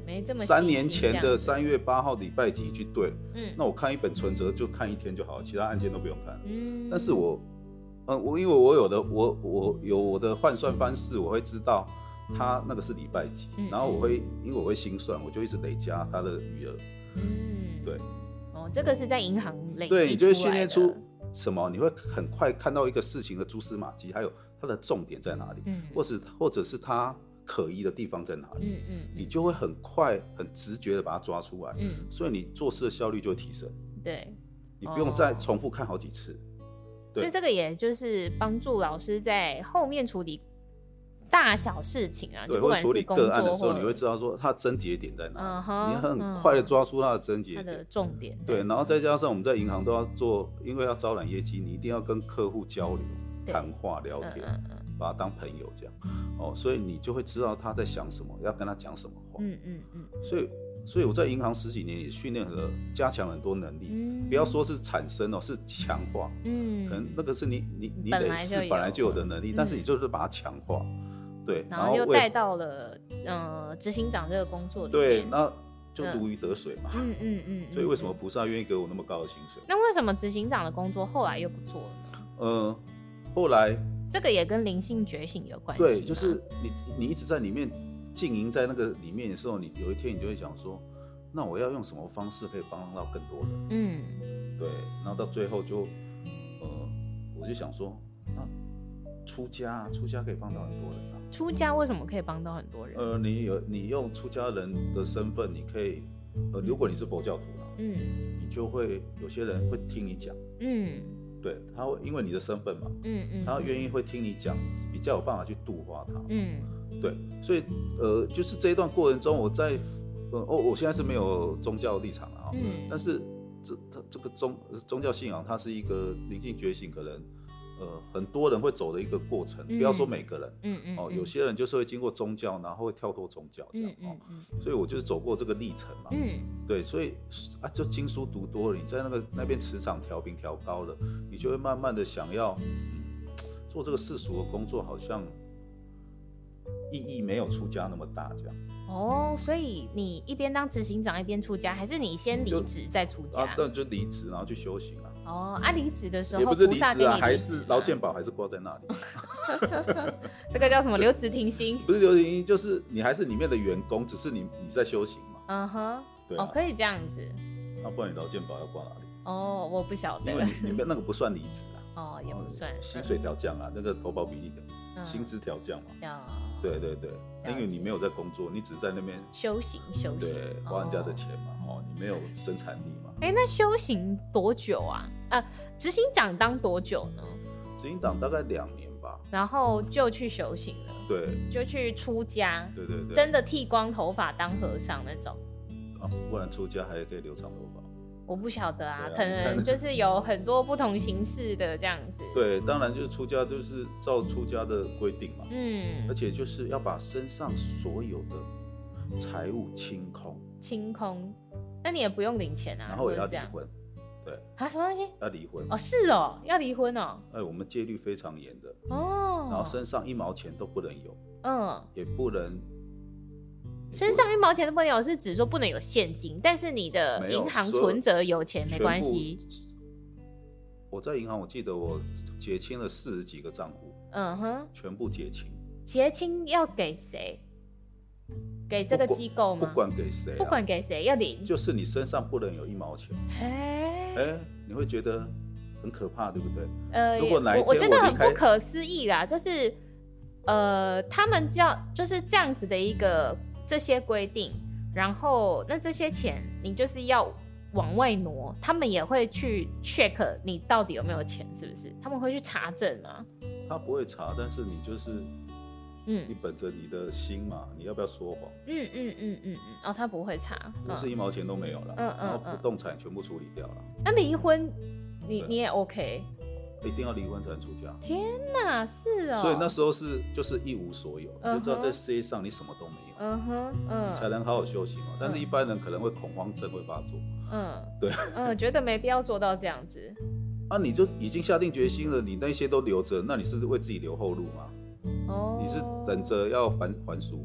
没这么 3年前的3月8号礼拜几去对，那我看一本存折就看1天就好了，其他案件都不用看。但是我因为我有我的换算方式，我会知道他那个是礼拜几，然后因为我会心算，我就一直累加他的余额。对。 这个是在银行累积出来的。 对，你就会训练出什么？你会很快看到一个事情的蛛丝马迹，还有它的重点在哪里，或者是它可疑的地方在哪里，你就会很快、很直觉的把它抓出来，所以你做事的效率就会提升。 对， 你不用再重复看好几次。 所以这个也就是帮助老师在后面处理大小事情啊， 对， 就不管是或处理个案的时候，你会知道说它症结点在哪里，你很快的抓出它的症结点， 它的重点。 对，然后再加上我们在银行都要做，因为要招揽业绩，你一定要跟客户交流、谈话、聊天，把他当朋友这样，所以你就会知道他在想什么，要跟他讲什么话。所以我在银行10几年也训练加强很多能力，不要说是产生是强化，可能那个是你得是本来就有的能力，但是你就是把它强化。对， 然后又带到了执行长这个工作里面， 对，那就如鱼得水嘛。所以为什么菩萨愿意给我那么高的薪水？ 那为什么执行长的工作后来又不做了呢？后来这个也跟灵性觉醒有关系。对， 就是你一直在里面经营在那个里面的时候，你有一天你就会想说，那我要用什么方式可以帮到更多人？对，然后到最后就我就想说，那出家可以帮到很多人啊。 出家为什么可以帮到很多人？ 你用出家人的身份，你可以如果你是佛教徒你就会有些人会听你讲，对，他会因为你的身份嘛，他愿意会听你讲，比较有办法去度化他，对，所以就是这一段过程中，我在我现在是没有宗教立场了但是这个宗教信仰，它是一个灵性觉醒，可能很多人会走的一个过程，不要说每个人，有些人就是会经过宗教，然后会跳脱宗教这样，所以我就是走过这个历程嘛，对，所以就经书读多了，你在那边磁场调频调高了，你就会慢慢的想要做这个世俗的工作，好像意义没有出家那么大这样。 所以你一边当执行长一边出家，还是你先离职再出家？ 那就离职，然后去修行啊。 离职的时候也不是离职啊，还是劳健保还是挂在那里。 这个叫什么？留职停薪？ 不是留职停薪，就是你还是里面的员工，只是你在修行嘛。对啊， 可以这样子。 那不然你劳健保要挂哪里？ 我不晓得。 因为你那个不算离职啊。也不算。 薪水调降啊，那个投保比例的薪资调降嘛。对，因为你没有在工作，你只是在那边修行， 对，花人家的钱嘛，你没有生产力嘛。 那修行多久啊？执行长当多久呢？ 执行长大概2年吧， 然后就去修行了。 对， 就去出家。 对， 真的剃光头发当和尚那种。 不然出家还可以留长头发。 我不晓得啊，可能就是有很多不同形式的这样子。 对，当然就是出家就是照出家的规定嘛。而且就是要把身上所有的财物清空。那你也不用领钱啊。 然后也要离婚。对。 什么东西？ 要离婚。 是要离婚哦。 我们戒律非常严的。然后身上1毛钱都不能有。也不能。身上1毛钱都不能有，是指说不能有现金，但是你的银行存折有钱没关系。 我在银行，我记得我结清了40几个账户，全部结清。 结清要给谁？给这个机构吗？ 不管给谁， 不管给谁要领， 就是你身上不能有1毛钱。你会觉得很可怕，对不对？如果哪一天我觉得很不可思议啦，就是他们就是这样子的一个。这些规定，然后那这些钱你就是要往外挪，他们也会去 check 你到底有没有钱，是不是？他们会去查证啊。 他不会查，但是你就是，你本着你的心嘛，你要不要说谎？ 他不会查， 不是1毛钱都没有了，然后不动产全部处理掉了。 那离婚，你也 OK？ 一定要离婚才能出家。 天哪，是哦。 所以那时候就是一无所有，你就知道在世界上你什么都没有，你才能好好修行哦。但是一般人可能会恐慌症会发作，对， 觉得没必要做到这样子。 你就已经下定决心了，你那些都留着，那你是为自己留后路吗？你是等着要还俗吗？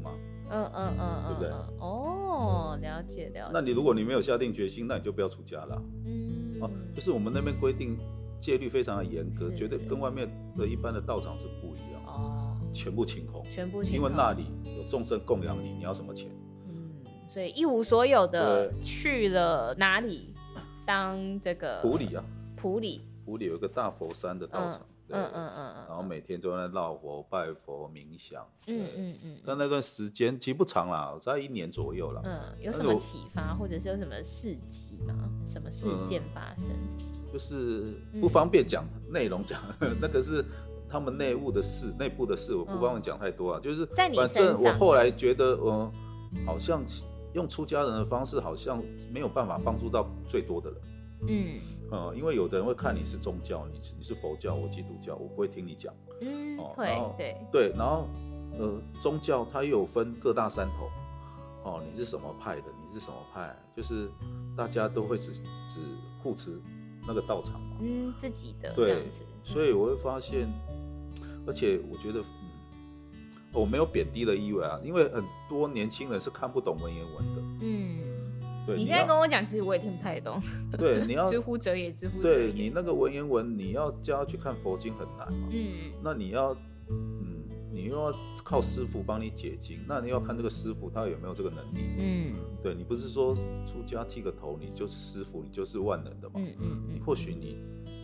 对不对？ 哦，了解。 那如果你没有下定决心，那你就不要出家了。就是我们那边规定戒律非常的严格，绝对跟外面的一般的道场是不一样。全部清空，因为那里有众生供养你，你要什么钱？ 所以一无所有的去了哪里？当这个埔里啊， 埔里有一个大佛山的道场。然后每天都在绕佛、拜佛、冥想。但那段时间其实不长啦，在1年左右啦。 有什么启发，或者是有什么事迹吗？什么事件发生？ 就是不方便讲内容，讲那个是他们内部的事，我不方便讲太多啊。就是在你身上， 反正我后来觉得，好像用出家人的方式，好像没有办法帮助到最多的人。因为有的人会看你是宗教，你是佛教，我基督教，我不会听你讲。对，然后宗教它又有分各大山头，你是什么派的，你是什么派，就是大家都会只护持那个道场嘛， 自己的这样子。 所以我会发现，而且我觉得，我没有贬低的意味啊，因为很多年轻人是看不懂文言文的。 你现在跟我讲，其实我也听不太懂。 对，你要知乎者也，知乎者也。 对，你那个文言文，你要叫他去看佛经很难嘛。那你又要靠师父帮你解经，那你要看这个师父他有没有这个能力。对，你不是说出家剃个头，你就是师父，你就是万能的嘛。你或许你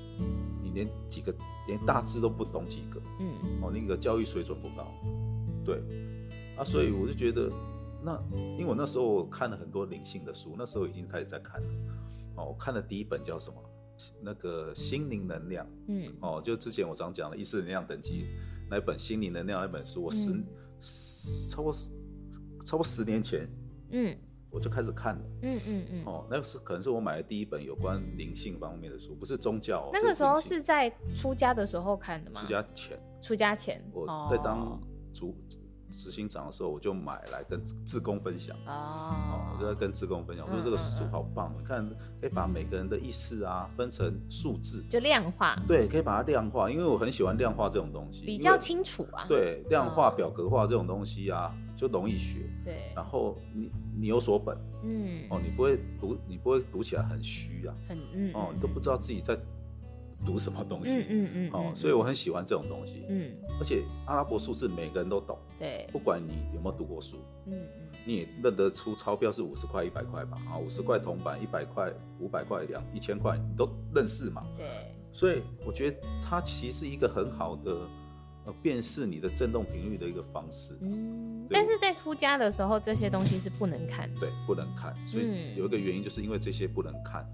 连大字都不懂几个。那个教育水准不高。对，所以我就觉得。因为我那时候我看了很多灵性的书，那时候已经开始在看了。我看了第一本叫什么？那个心灵能量。就之前我常讲的意识能量等级那一本心灵能量那本书，我超过10年前，我就开始看了。那个是可能是我买的第一本有关灵性方面的书，不是宗教。 那个时候是在出家的时候看的吗？ 出家前， 我在当执行长的时候，我就买来跟志工分享。我就在跟志工分享，我说这个书好棒，你看可以把每个人的意识分成数字， 就量化。对， 可以把它量化，因为我很喜欢量化这种东西， 比较清楚啊。 对，量化、表格化这种东西就容易学。 对， 然后你有所本，你不会读起来很虚啊，你都不知道自己在读什么东西。所以我很喜欢这种东西。而且阿拉伯数字每个人都懂。对，不管你有没有读过书。你也认得出钞票是50块、100块吧？50块铜板，100块、500块、1000块，你都认识嘛？对。所以我觉得它其实是一个很好的辨识你的振动频率的一个方式。 但是在出家的时候，这些东西是不能看的。 对，不能看。所以有一个原因，就是因为这些不能看。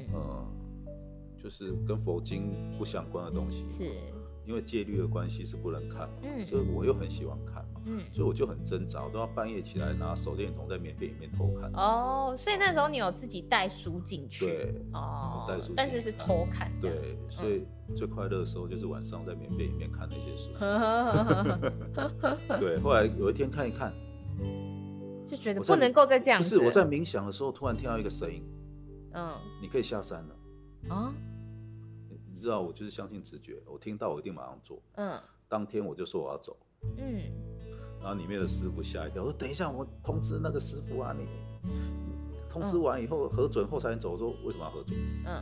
就是跟佛经不相关的东西。是。因为戒律的关系是不能看嘛，所以我又很喜欢看嘛，所以我就很挣扎，我都要半夜起来拿手电筒在棉被里面偷看。 所以那时候你有自己带书进去？对，带书进去，但是是偷看。 对，所以最快乐的时候就是晚上在棉被里面看那些书。对，后来有一天看一看， 就觉得不能够再这样子。 不是，我在冥想的时候突然听到一个声音，你可以下山了。你知道我就是相信直觉，我听到我一定马上做。当天我就说我要走。然后里面的师傅吓一跳，说等一下，我通知那个师傅啊，你通知完以后核准后才能走。我说为什么要核准？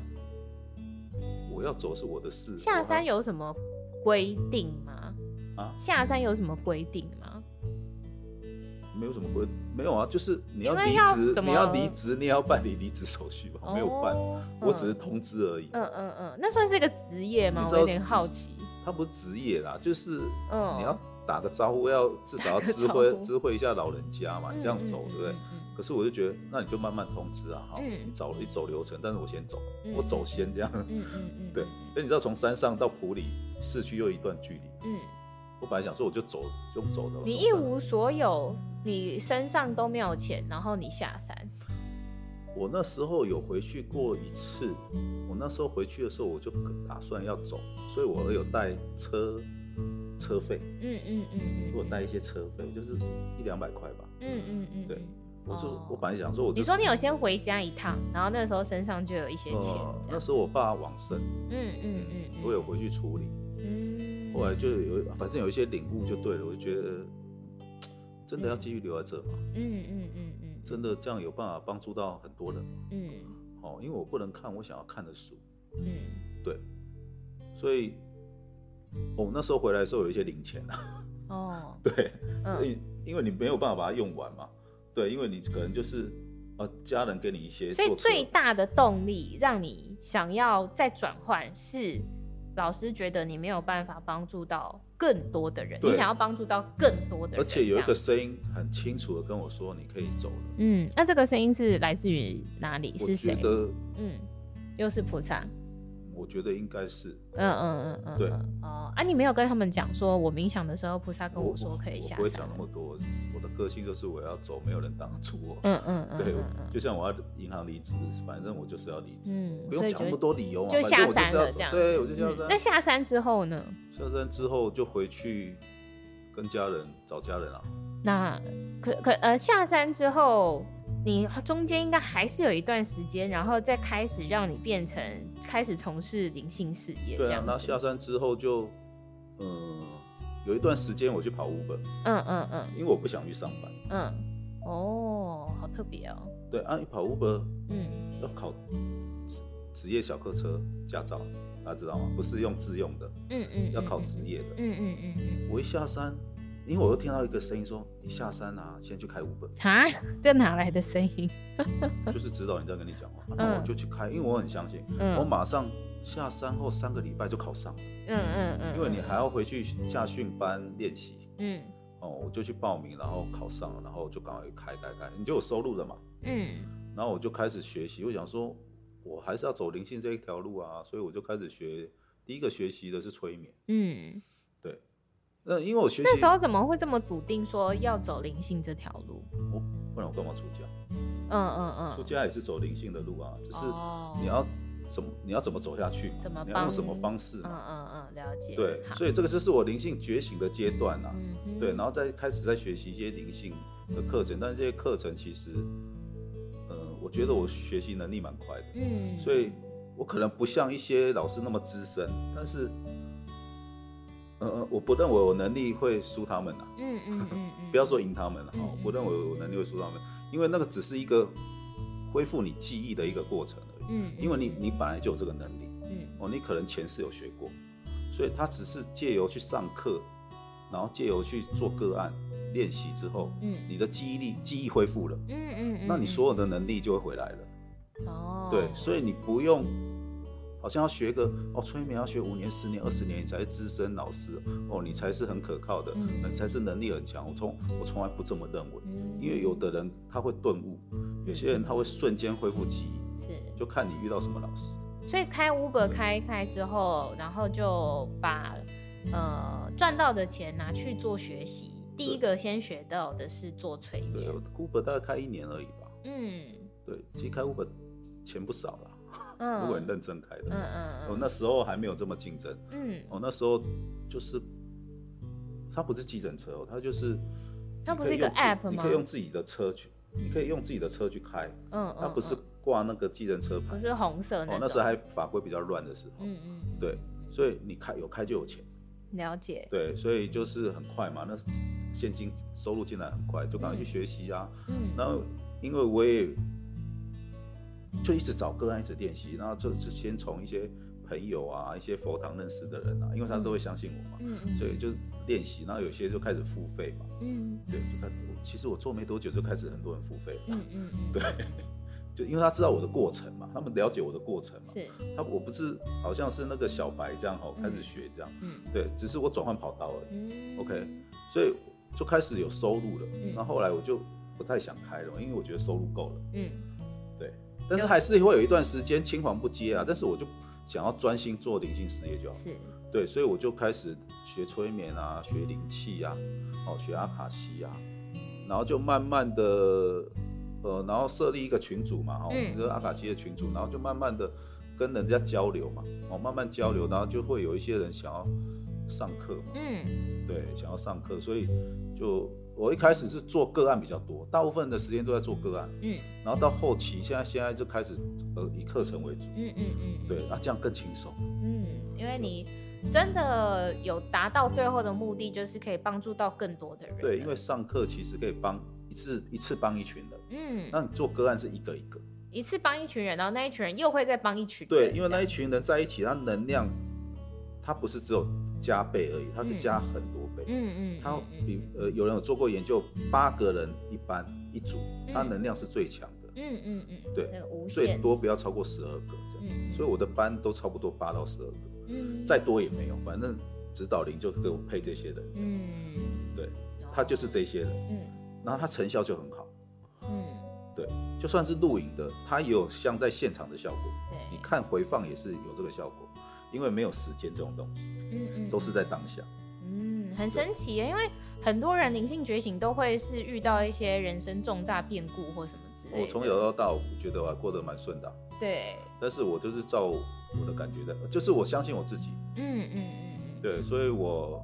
我要走是我的事。 下山有什么规定吗？下山有什么规定吗？ 没有什么规，没有啊，就是你要离职，你也要办理离职手续吧？没有办，我只是通知而已。 那算是一个职业吗？我有点好奇。 它不是职业啦，就是你要打个招呼，至少要知会一下老人家嘛，你这样走，对不对？可是我就觉得，那你就慢慢通知啊，好，你走流程，但是我先走，我走先这样。对，所以你知道从山上到埔里市区又一段距离。我本来想说我就用走的。 你一无所有，你身上都没有钱，然后你下山。 我那时候有回去过一次，我那时候回去的时候我就打算要走，所以我有带车费。我带一些车费，就是100-200块吧。对，我本来想说你说你有先回家一趟，然后那时候身上就有一些钱。 那时候我爸往生。我有回去处理。后来就反正有一些领悟就对了，我就觉得真的要继续留在这吗？真的这样有办法帮助到很多人吗？因为我不能看我想要看的书。对，所以我那时候回来的时候有一些零钱啊。对，因为你没有办法把它用完嘛。对，因为你可能就是家人给你一些， 所以最大的动力让你想要再转换是老师觉得你没有办法帮助到更多的人，你想要帮助到更多的人， 而且有一个声音很清楚的跟我说你可以走了。 那这个声音是来自于哪里？是谁？ 我觉得又是菩萨。 我觉得应该是。 对。你没有跟他们讲说我冥想的时候菩萨跟我说可以下山？ 我不会讲那么多，我的个性就是我要走，没有人挡得住我。对，就像我要银行离职，反正我就是要离职，不用讲那么多理由嘛， 就下山了这样。 对，我就下山。 那下山之后呢？ 下山之后就回去跟家人找家人啊。 那下山之后，你中间应该还是有一段时间，然后再开始让你变成开始从事灵性事业。 对啊，那下山之后就有一段时间我去跑 Uber。因为我不想去上班。 好特别哦。 对啊，你跑 Uber，要考职业小客车驾照，大家知道吗？不是用自用的。要考职业的。我一下山，因为我又听到一个声音说：“你下山啊，先去开 Uber。” 这哪来的声音？ 就是指导人在跟你讲话。那我就去开，因为我很相信。我马上下山后3个礼拜就考上了。因为你还要回去下训班练习。我就去报名，然后考上了，然后就赶快开，你就有收入了嘛。然后我就开始学习，我想说，我还是要走灵性这一条路啊，所以我就开始学。第一个学习的是催眠。对。那因为我学习那时候怎么会这么笃定说要走灵性这条路？ 不然我干嘛出家？出家也是走灵性的路啊，只是你要怎么走下去，你要用什么方式嘛？ 了解。 对，所以这个就是我灵性觉醒的阶段啊。对，然后再开始在学习一些灵性的课程，但是这些课程其实，我觉得我学习能力蛮快的。所以我可能不像一些老师那么资深，但是，我不认为我能力会输他们啊。不要说赢他们了，我不认为我能力会输他们，因为那个只是一个恢复你记忆的一个过程而已。因为你本来就有这个能力。你可能前世有学过，所以他只是借由去上课，然后借由去做个案练习之后，你的记忆恢复了。那你所有的能力就会回来了。对，所以你不用好像要学个催眠要学5年、10年、20年，你才是资深老师你才是很可靠的，你才是能力很强。我从来不这么认为。因为有的人他会顿悟，有些人他会瞬间恢复记忆，就看你遇到什么老师。 所以开 Uber 开之后，然后就把赚到的钱拿去做学习。第一个先学到的是做催眠。 对 ，Uber 大概开1年而已吧。对，其实开 Uber 钱不少啦。如果很认真开的。我那时候还没有这么竞争。那时候就是它不是计程车，它不是一个 app 吗？ 你可以用自己的车去，开。它不是挂那个计程车牌， 不是红色那种。 那时候还法规比较乱的时候。对，所以你有开就有钱。 了解。 对，所以就是很快嘛，那现金收入进来很快，就赶快去学习啊。然后因为我也就一直找个案，一直练习，然后就是先从一些朋友啊、一些佛堂认识的人啊，因为他都会相信我嘛。所以就是练习，然后有些就开始付费嘛。对，其实我做没多久就开始很多人付费了。对。就因为他知道我的过程嘛，他们了解我的过程嘛。我不是好像是那个小白这样开始学这样。对，只是我转换跑道而已。OK， 所以就开始有收入了。然后后来我就不太想开了，因为我觉得收入够了。对，但是还是会有一段时间青黄不接啊。但是我就想要专心做灵性事业就好。对，所以我就开始学催眠啊，学灵气啊，学阿卡西啊，然后就慢慢的。然后设立一个群组嘛，就是阿卡西的群组，然后就慢慢的跟人家交流嘛，慢慢交流，然后就会有一些人想要上课嘛。对，想要上课，所以就我一开始是做个案比较多，大部分的时间都在做个案。然后到后期，现在就开始以课程为主。对，这样更轻松。 因为你真的有达到最后的目的，就是可以帮助到更多的人。 对，因为上课其实可以帮一次帮一群人，那你做个案是一个一次帮一群人，然后那一群人又会再帮一群人。 对，因为那一群人在一起，他能量它不是只有加倍而已，它是加很多倍。它有人有做过研究，8个人一班一组，它能量是最强的。对，那个无限最多不要超过12个这样。所以我的班都差不多8到12个，再多也没有，反正指导灵就给我配这些人。对，他就是这些人。然后他成效就很好。对，就算是录影的，它也有像在现场的效果。你看回放也是有这个效果，因为没有时间这种东西，都是在当下。 很神奇耶，因为很多人灵性觉醒都会是遇到一些人生重大变故或什么之类的。 我从小到大，我觉得我还过得蛮顺的。 对， 但是我就是照我的感觉的，就是我相信我自己。对，所以我，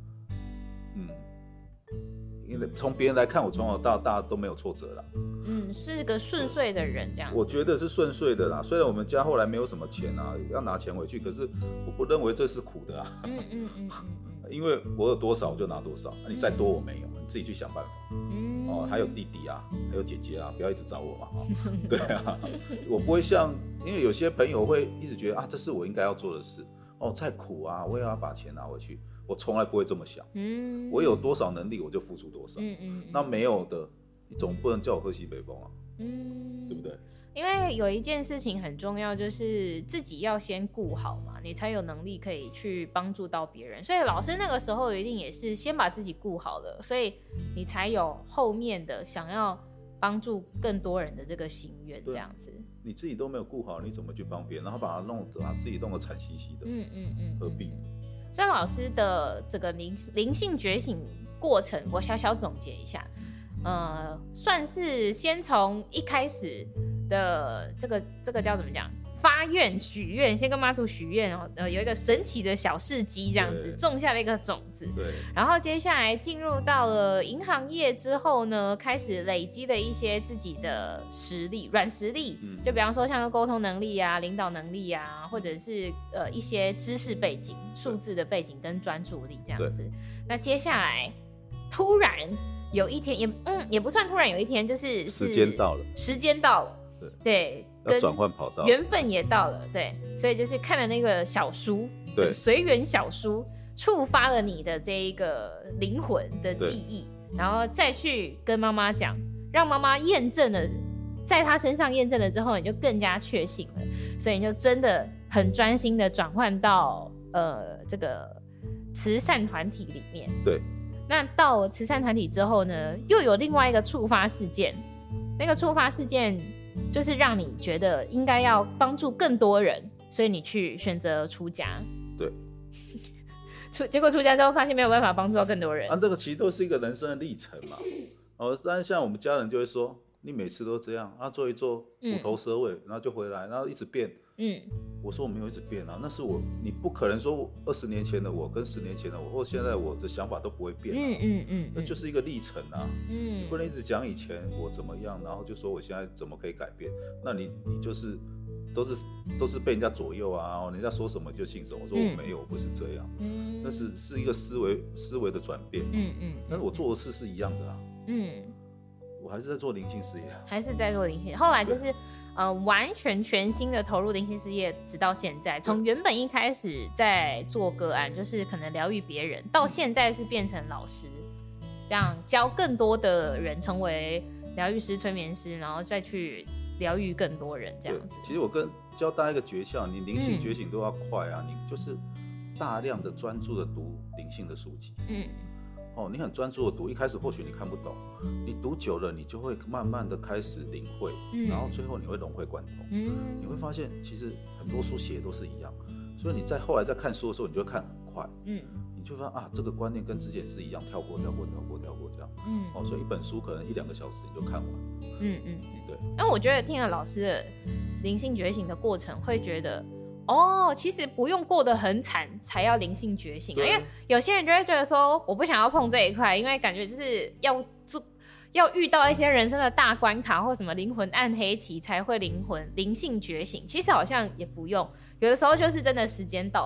因为从别人来看，我从小到大都没有挫折啦。 是个顺遂的人这样子。 我觉得是顺遂的啦。虽然我们家后来没有什么钱啊，要拿钱回去，可是我不认为这是苦的啊。因为我有多少就拿多少，你再多我没有，你自己去想办法。还有弟弟啊，还有姐姐啊，不要一直找我嘛。对啊，我不会像，因为有些朋友会一直觉得啊，这是我应该要做的事。再苦啊，我也要把钱拿回去。我从来不会这么想。我有多少能力我就付出多少。那没有的，你总不能叫我喝西北风啊。对不对？ 因为有一件事情很重要，就是自己要先顾好嘛，你才有能力可以去帮助到别人。所以老师那个时候一定也是先把自己顾好了，所以你才有后面的想要帮助更多人的这个心愿，这样子。 你自己都没有顾好，你怎么去帮别人？然后把自己弄得惨兮兮的，何必？ 所以老师的这个灵性觉醒过程，我小小总结一下，算是先从一开始的这个叫怎么讲？发愿许愿，先跟妈祖许愿有一个神奇的小事迹，这样子种下了一个种子。 对。 然后接下来进入到了银行业之后呢，开始累积了一些自己的实力，软实力，就比方说像沟通能力啊、领导能力啊，或者是一些知识背景、数字的背景跟专注力这样子。那接下来突然有一天，也不算突然有一天，就是时间到了。 对。 要转换跑道， 缘分也到了，对，所以就是看了那个小书，对，随缘小书，触发了你的这一个灵魂的记忆，然后再去跟妈妈讲，让妈妈验证了，在她身上验证了之后，你就更加确信了，所以你就真的很专心的转换到这个慈善团体里面。 对， 那到了慈善团体之后呢，又有另外一个触发事件，那个触发事件就是让你觉得应该要帮助更多人，所以你去选择出家。 对， 结果出家之后发现没有办法帮助到更多人。 这个其实都是一个人生的历程嘛。但是像我们家人就会说，你每次都这样，做一做虎头蛇尾，然后就回来，然后一直变。我说我没有一直变啊，那是我，你不可能说20年前的我跟10年前的我或现在我的想法都不会变啊。那就是一个历程啊。你不能一直讲以前我怎么样，然后就说我现在怎么可以改变，那你就是都是被人家左右啊，人家说什么就信什么。我说我没有，我不是这样。那是一个思维的转变。但是我做的事是一样的啊。我还是在做灵性事业啊。 还是在做灵性，后来就是完全全心的投入灵性事业，直到现在。从原本一开始在做个案，就是可能疗愈别人，到现在是变成老师，这样教更多的人成为疗愈师、催眠师，然后再去疗愈更多人这样子。 其实我教大家一个诀窍，你灵性觉醒都要快啊，你就是大量的专注的读灵性的书籍。你很专注的读，一开始或许你看不懂，你读久了，你就会慢慢的开始领会，然后最后你会融会贯通。你会发现其实很多书写的都是一样，所以你后来在看书的时候，你就会看很快。你就发现这个观念跟之前是一样，跳过这样。所以一本书可能1-2个小时你就看完。对。 因为我觉得听了老师的灵性觉醒的过程，会觉得其实不用过得很惨才要灵性觉醒，因为有些人就会觉得说我不想要碰这一块，因为感觉就是要遇到一些人生的大关卡或什么灵魂暗黑期才会灵性觉醒。其实好像也不用，有的时候就是真的时间到了，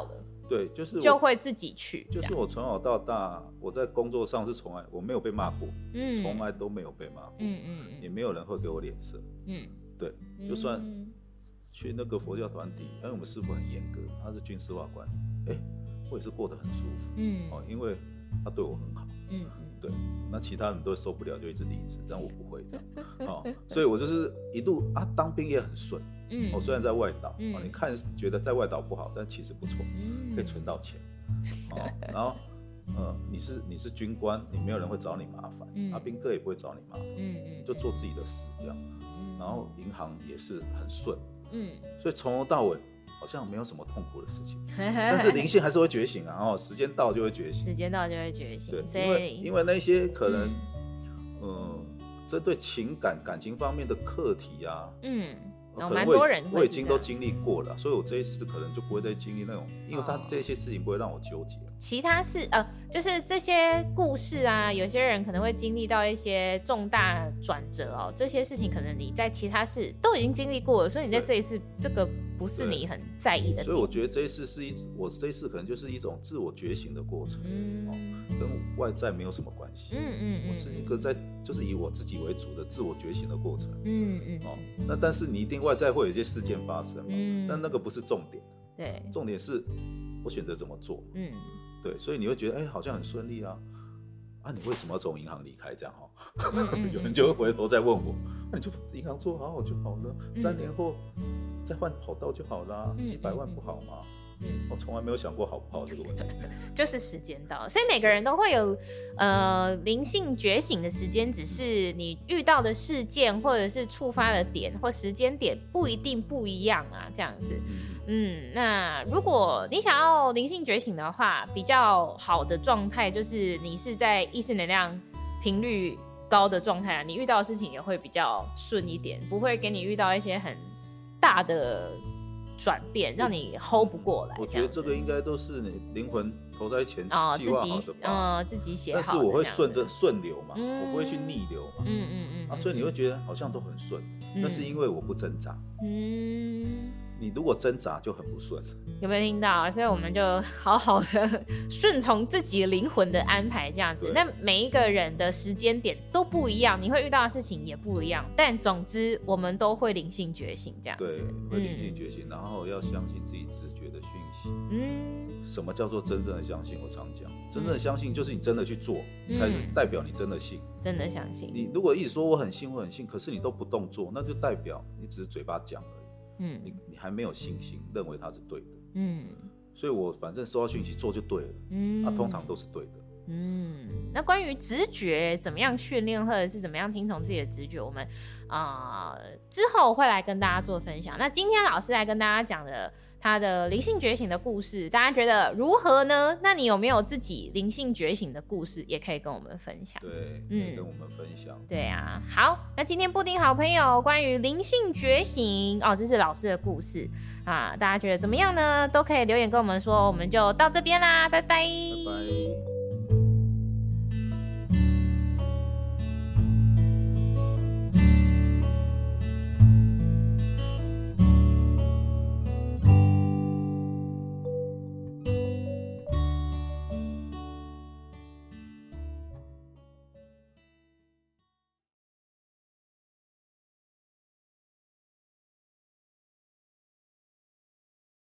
对， 就会自己去。 就是我从小到大，我在工作上是我没有被骂过，从来都没有被骂过，也没有人会给我脸色，对，就算去那个佛教团体，因为我们师父很严格，他是军事化管理，我也是过得很舒服，因为他对我很好，对，那其他人都受不了，就一直离职，这样我不会这样，所以我就是一路当兵也很顺，虽然在外岛，你看觉得在外岛不好，但其实不错，可以存到钱，然后你是军官，你没有人会找你麻烦，兵哥也不会找你麻烦，就做自己的事这样，然后银行也是很顺，所以从头到尾好像没有什么痛苦的事情，但是灵性还是会觉醒啊，时间到就会觉醒， 对， 所以因为那些可能针对感情方面的课题啊，可能我已经都经历过了，所以我这一次可能就不会再经历那种，因为他这些事情不会让我纠结。 其他事就是这些故事啊，有些人可能会经历到一些重大转折这些事情可能你在其他事都已经经历过了，所以你在这一次这个不是你很在意的点。 所以我觉得这一次我这一次可能就是一种自我觉醒的过程，跟外在没有什么关系。我是一个就是以我自己为主的自我觉醒的过程。那但是你一定外在会有一些事件发生嘛，但那个不是重点。 对， 重点是我选择怎么做。对，所以你会觉得好像很顺利啊，你为什么要从银行离开这样有人就会回头再问我，那你就银行做好就好了，3年后再换跑道就好了，几百万不好吗？我从来没有想过好不好这个问题， 就是时间到了，所以每个人都会有灵性觉醒的时间，只是你遇到的事件或者是触发的点或时间点不一定不一样啊，这样子。那如果你想要灵性觉醒的话，比较好的状态就是你是在意识能量频率高的状态，你遇到的事情也会比较顺一点，不会给你遇到一些很大的转变，让你 hold 不过来。 我觉得这个应该都是你灵魂投在前计划好的吧， 自己写好的。 但是我会顺流嘛，我不会去逆流嘛，所以你会觉得好像都很顺，那是因为我不挣扎。你如果挣扎就很不顺， 有没有听到？所以我们就好好的顺从自己灵魂的安排，这样子。那每一个人的时间点都不一样，你会遇到的事情也不一样，但总之我们都会灵性觉醒，这样子。 对，会灵性觉醒，然后要相信自己直觉的讯息。什么叫做真正的相信？我常讲，真正的相信就是你真的去做，才是代表你真的信， 真的相信。 你如果一直说我很信，可是你都不动作，那就代表你只是嘴巴讲而已。你还没有信心，认为它是对的。所以我反正收到讯息做就对了。通常都是对的。 那关于直觉怎么样训练，或者是怎么样听从自己的直觉，我们之后会来跟大家做分享。那今天老师来跟大家讲的他的灵性觉醒的故事，大家觉得如何呢？那你有没有自己灵性觉醒的故事，也可以跟我们分享。 对，可以跟我们分享。 对啊，好，那今天布丁好朋友关于灵性觉醒这是老师的故事大家觉得怎么样呢？都可以留言跟我们说。我们就到这边啦，拜拜。 拜拜。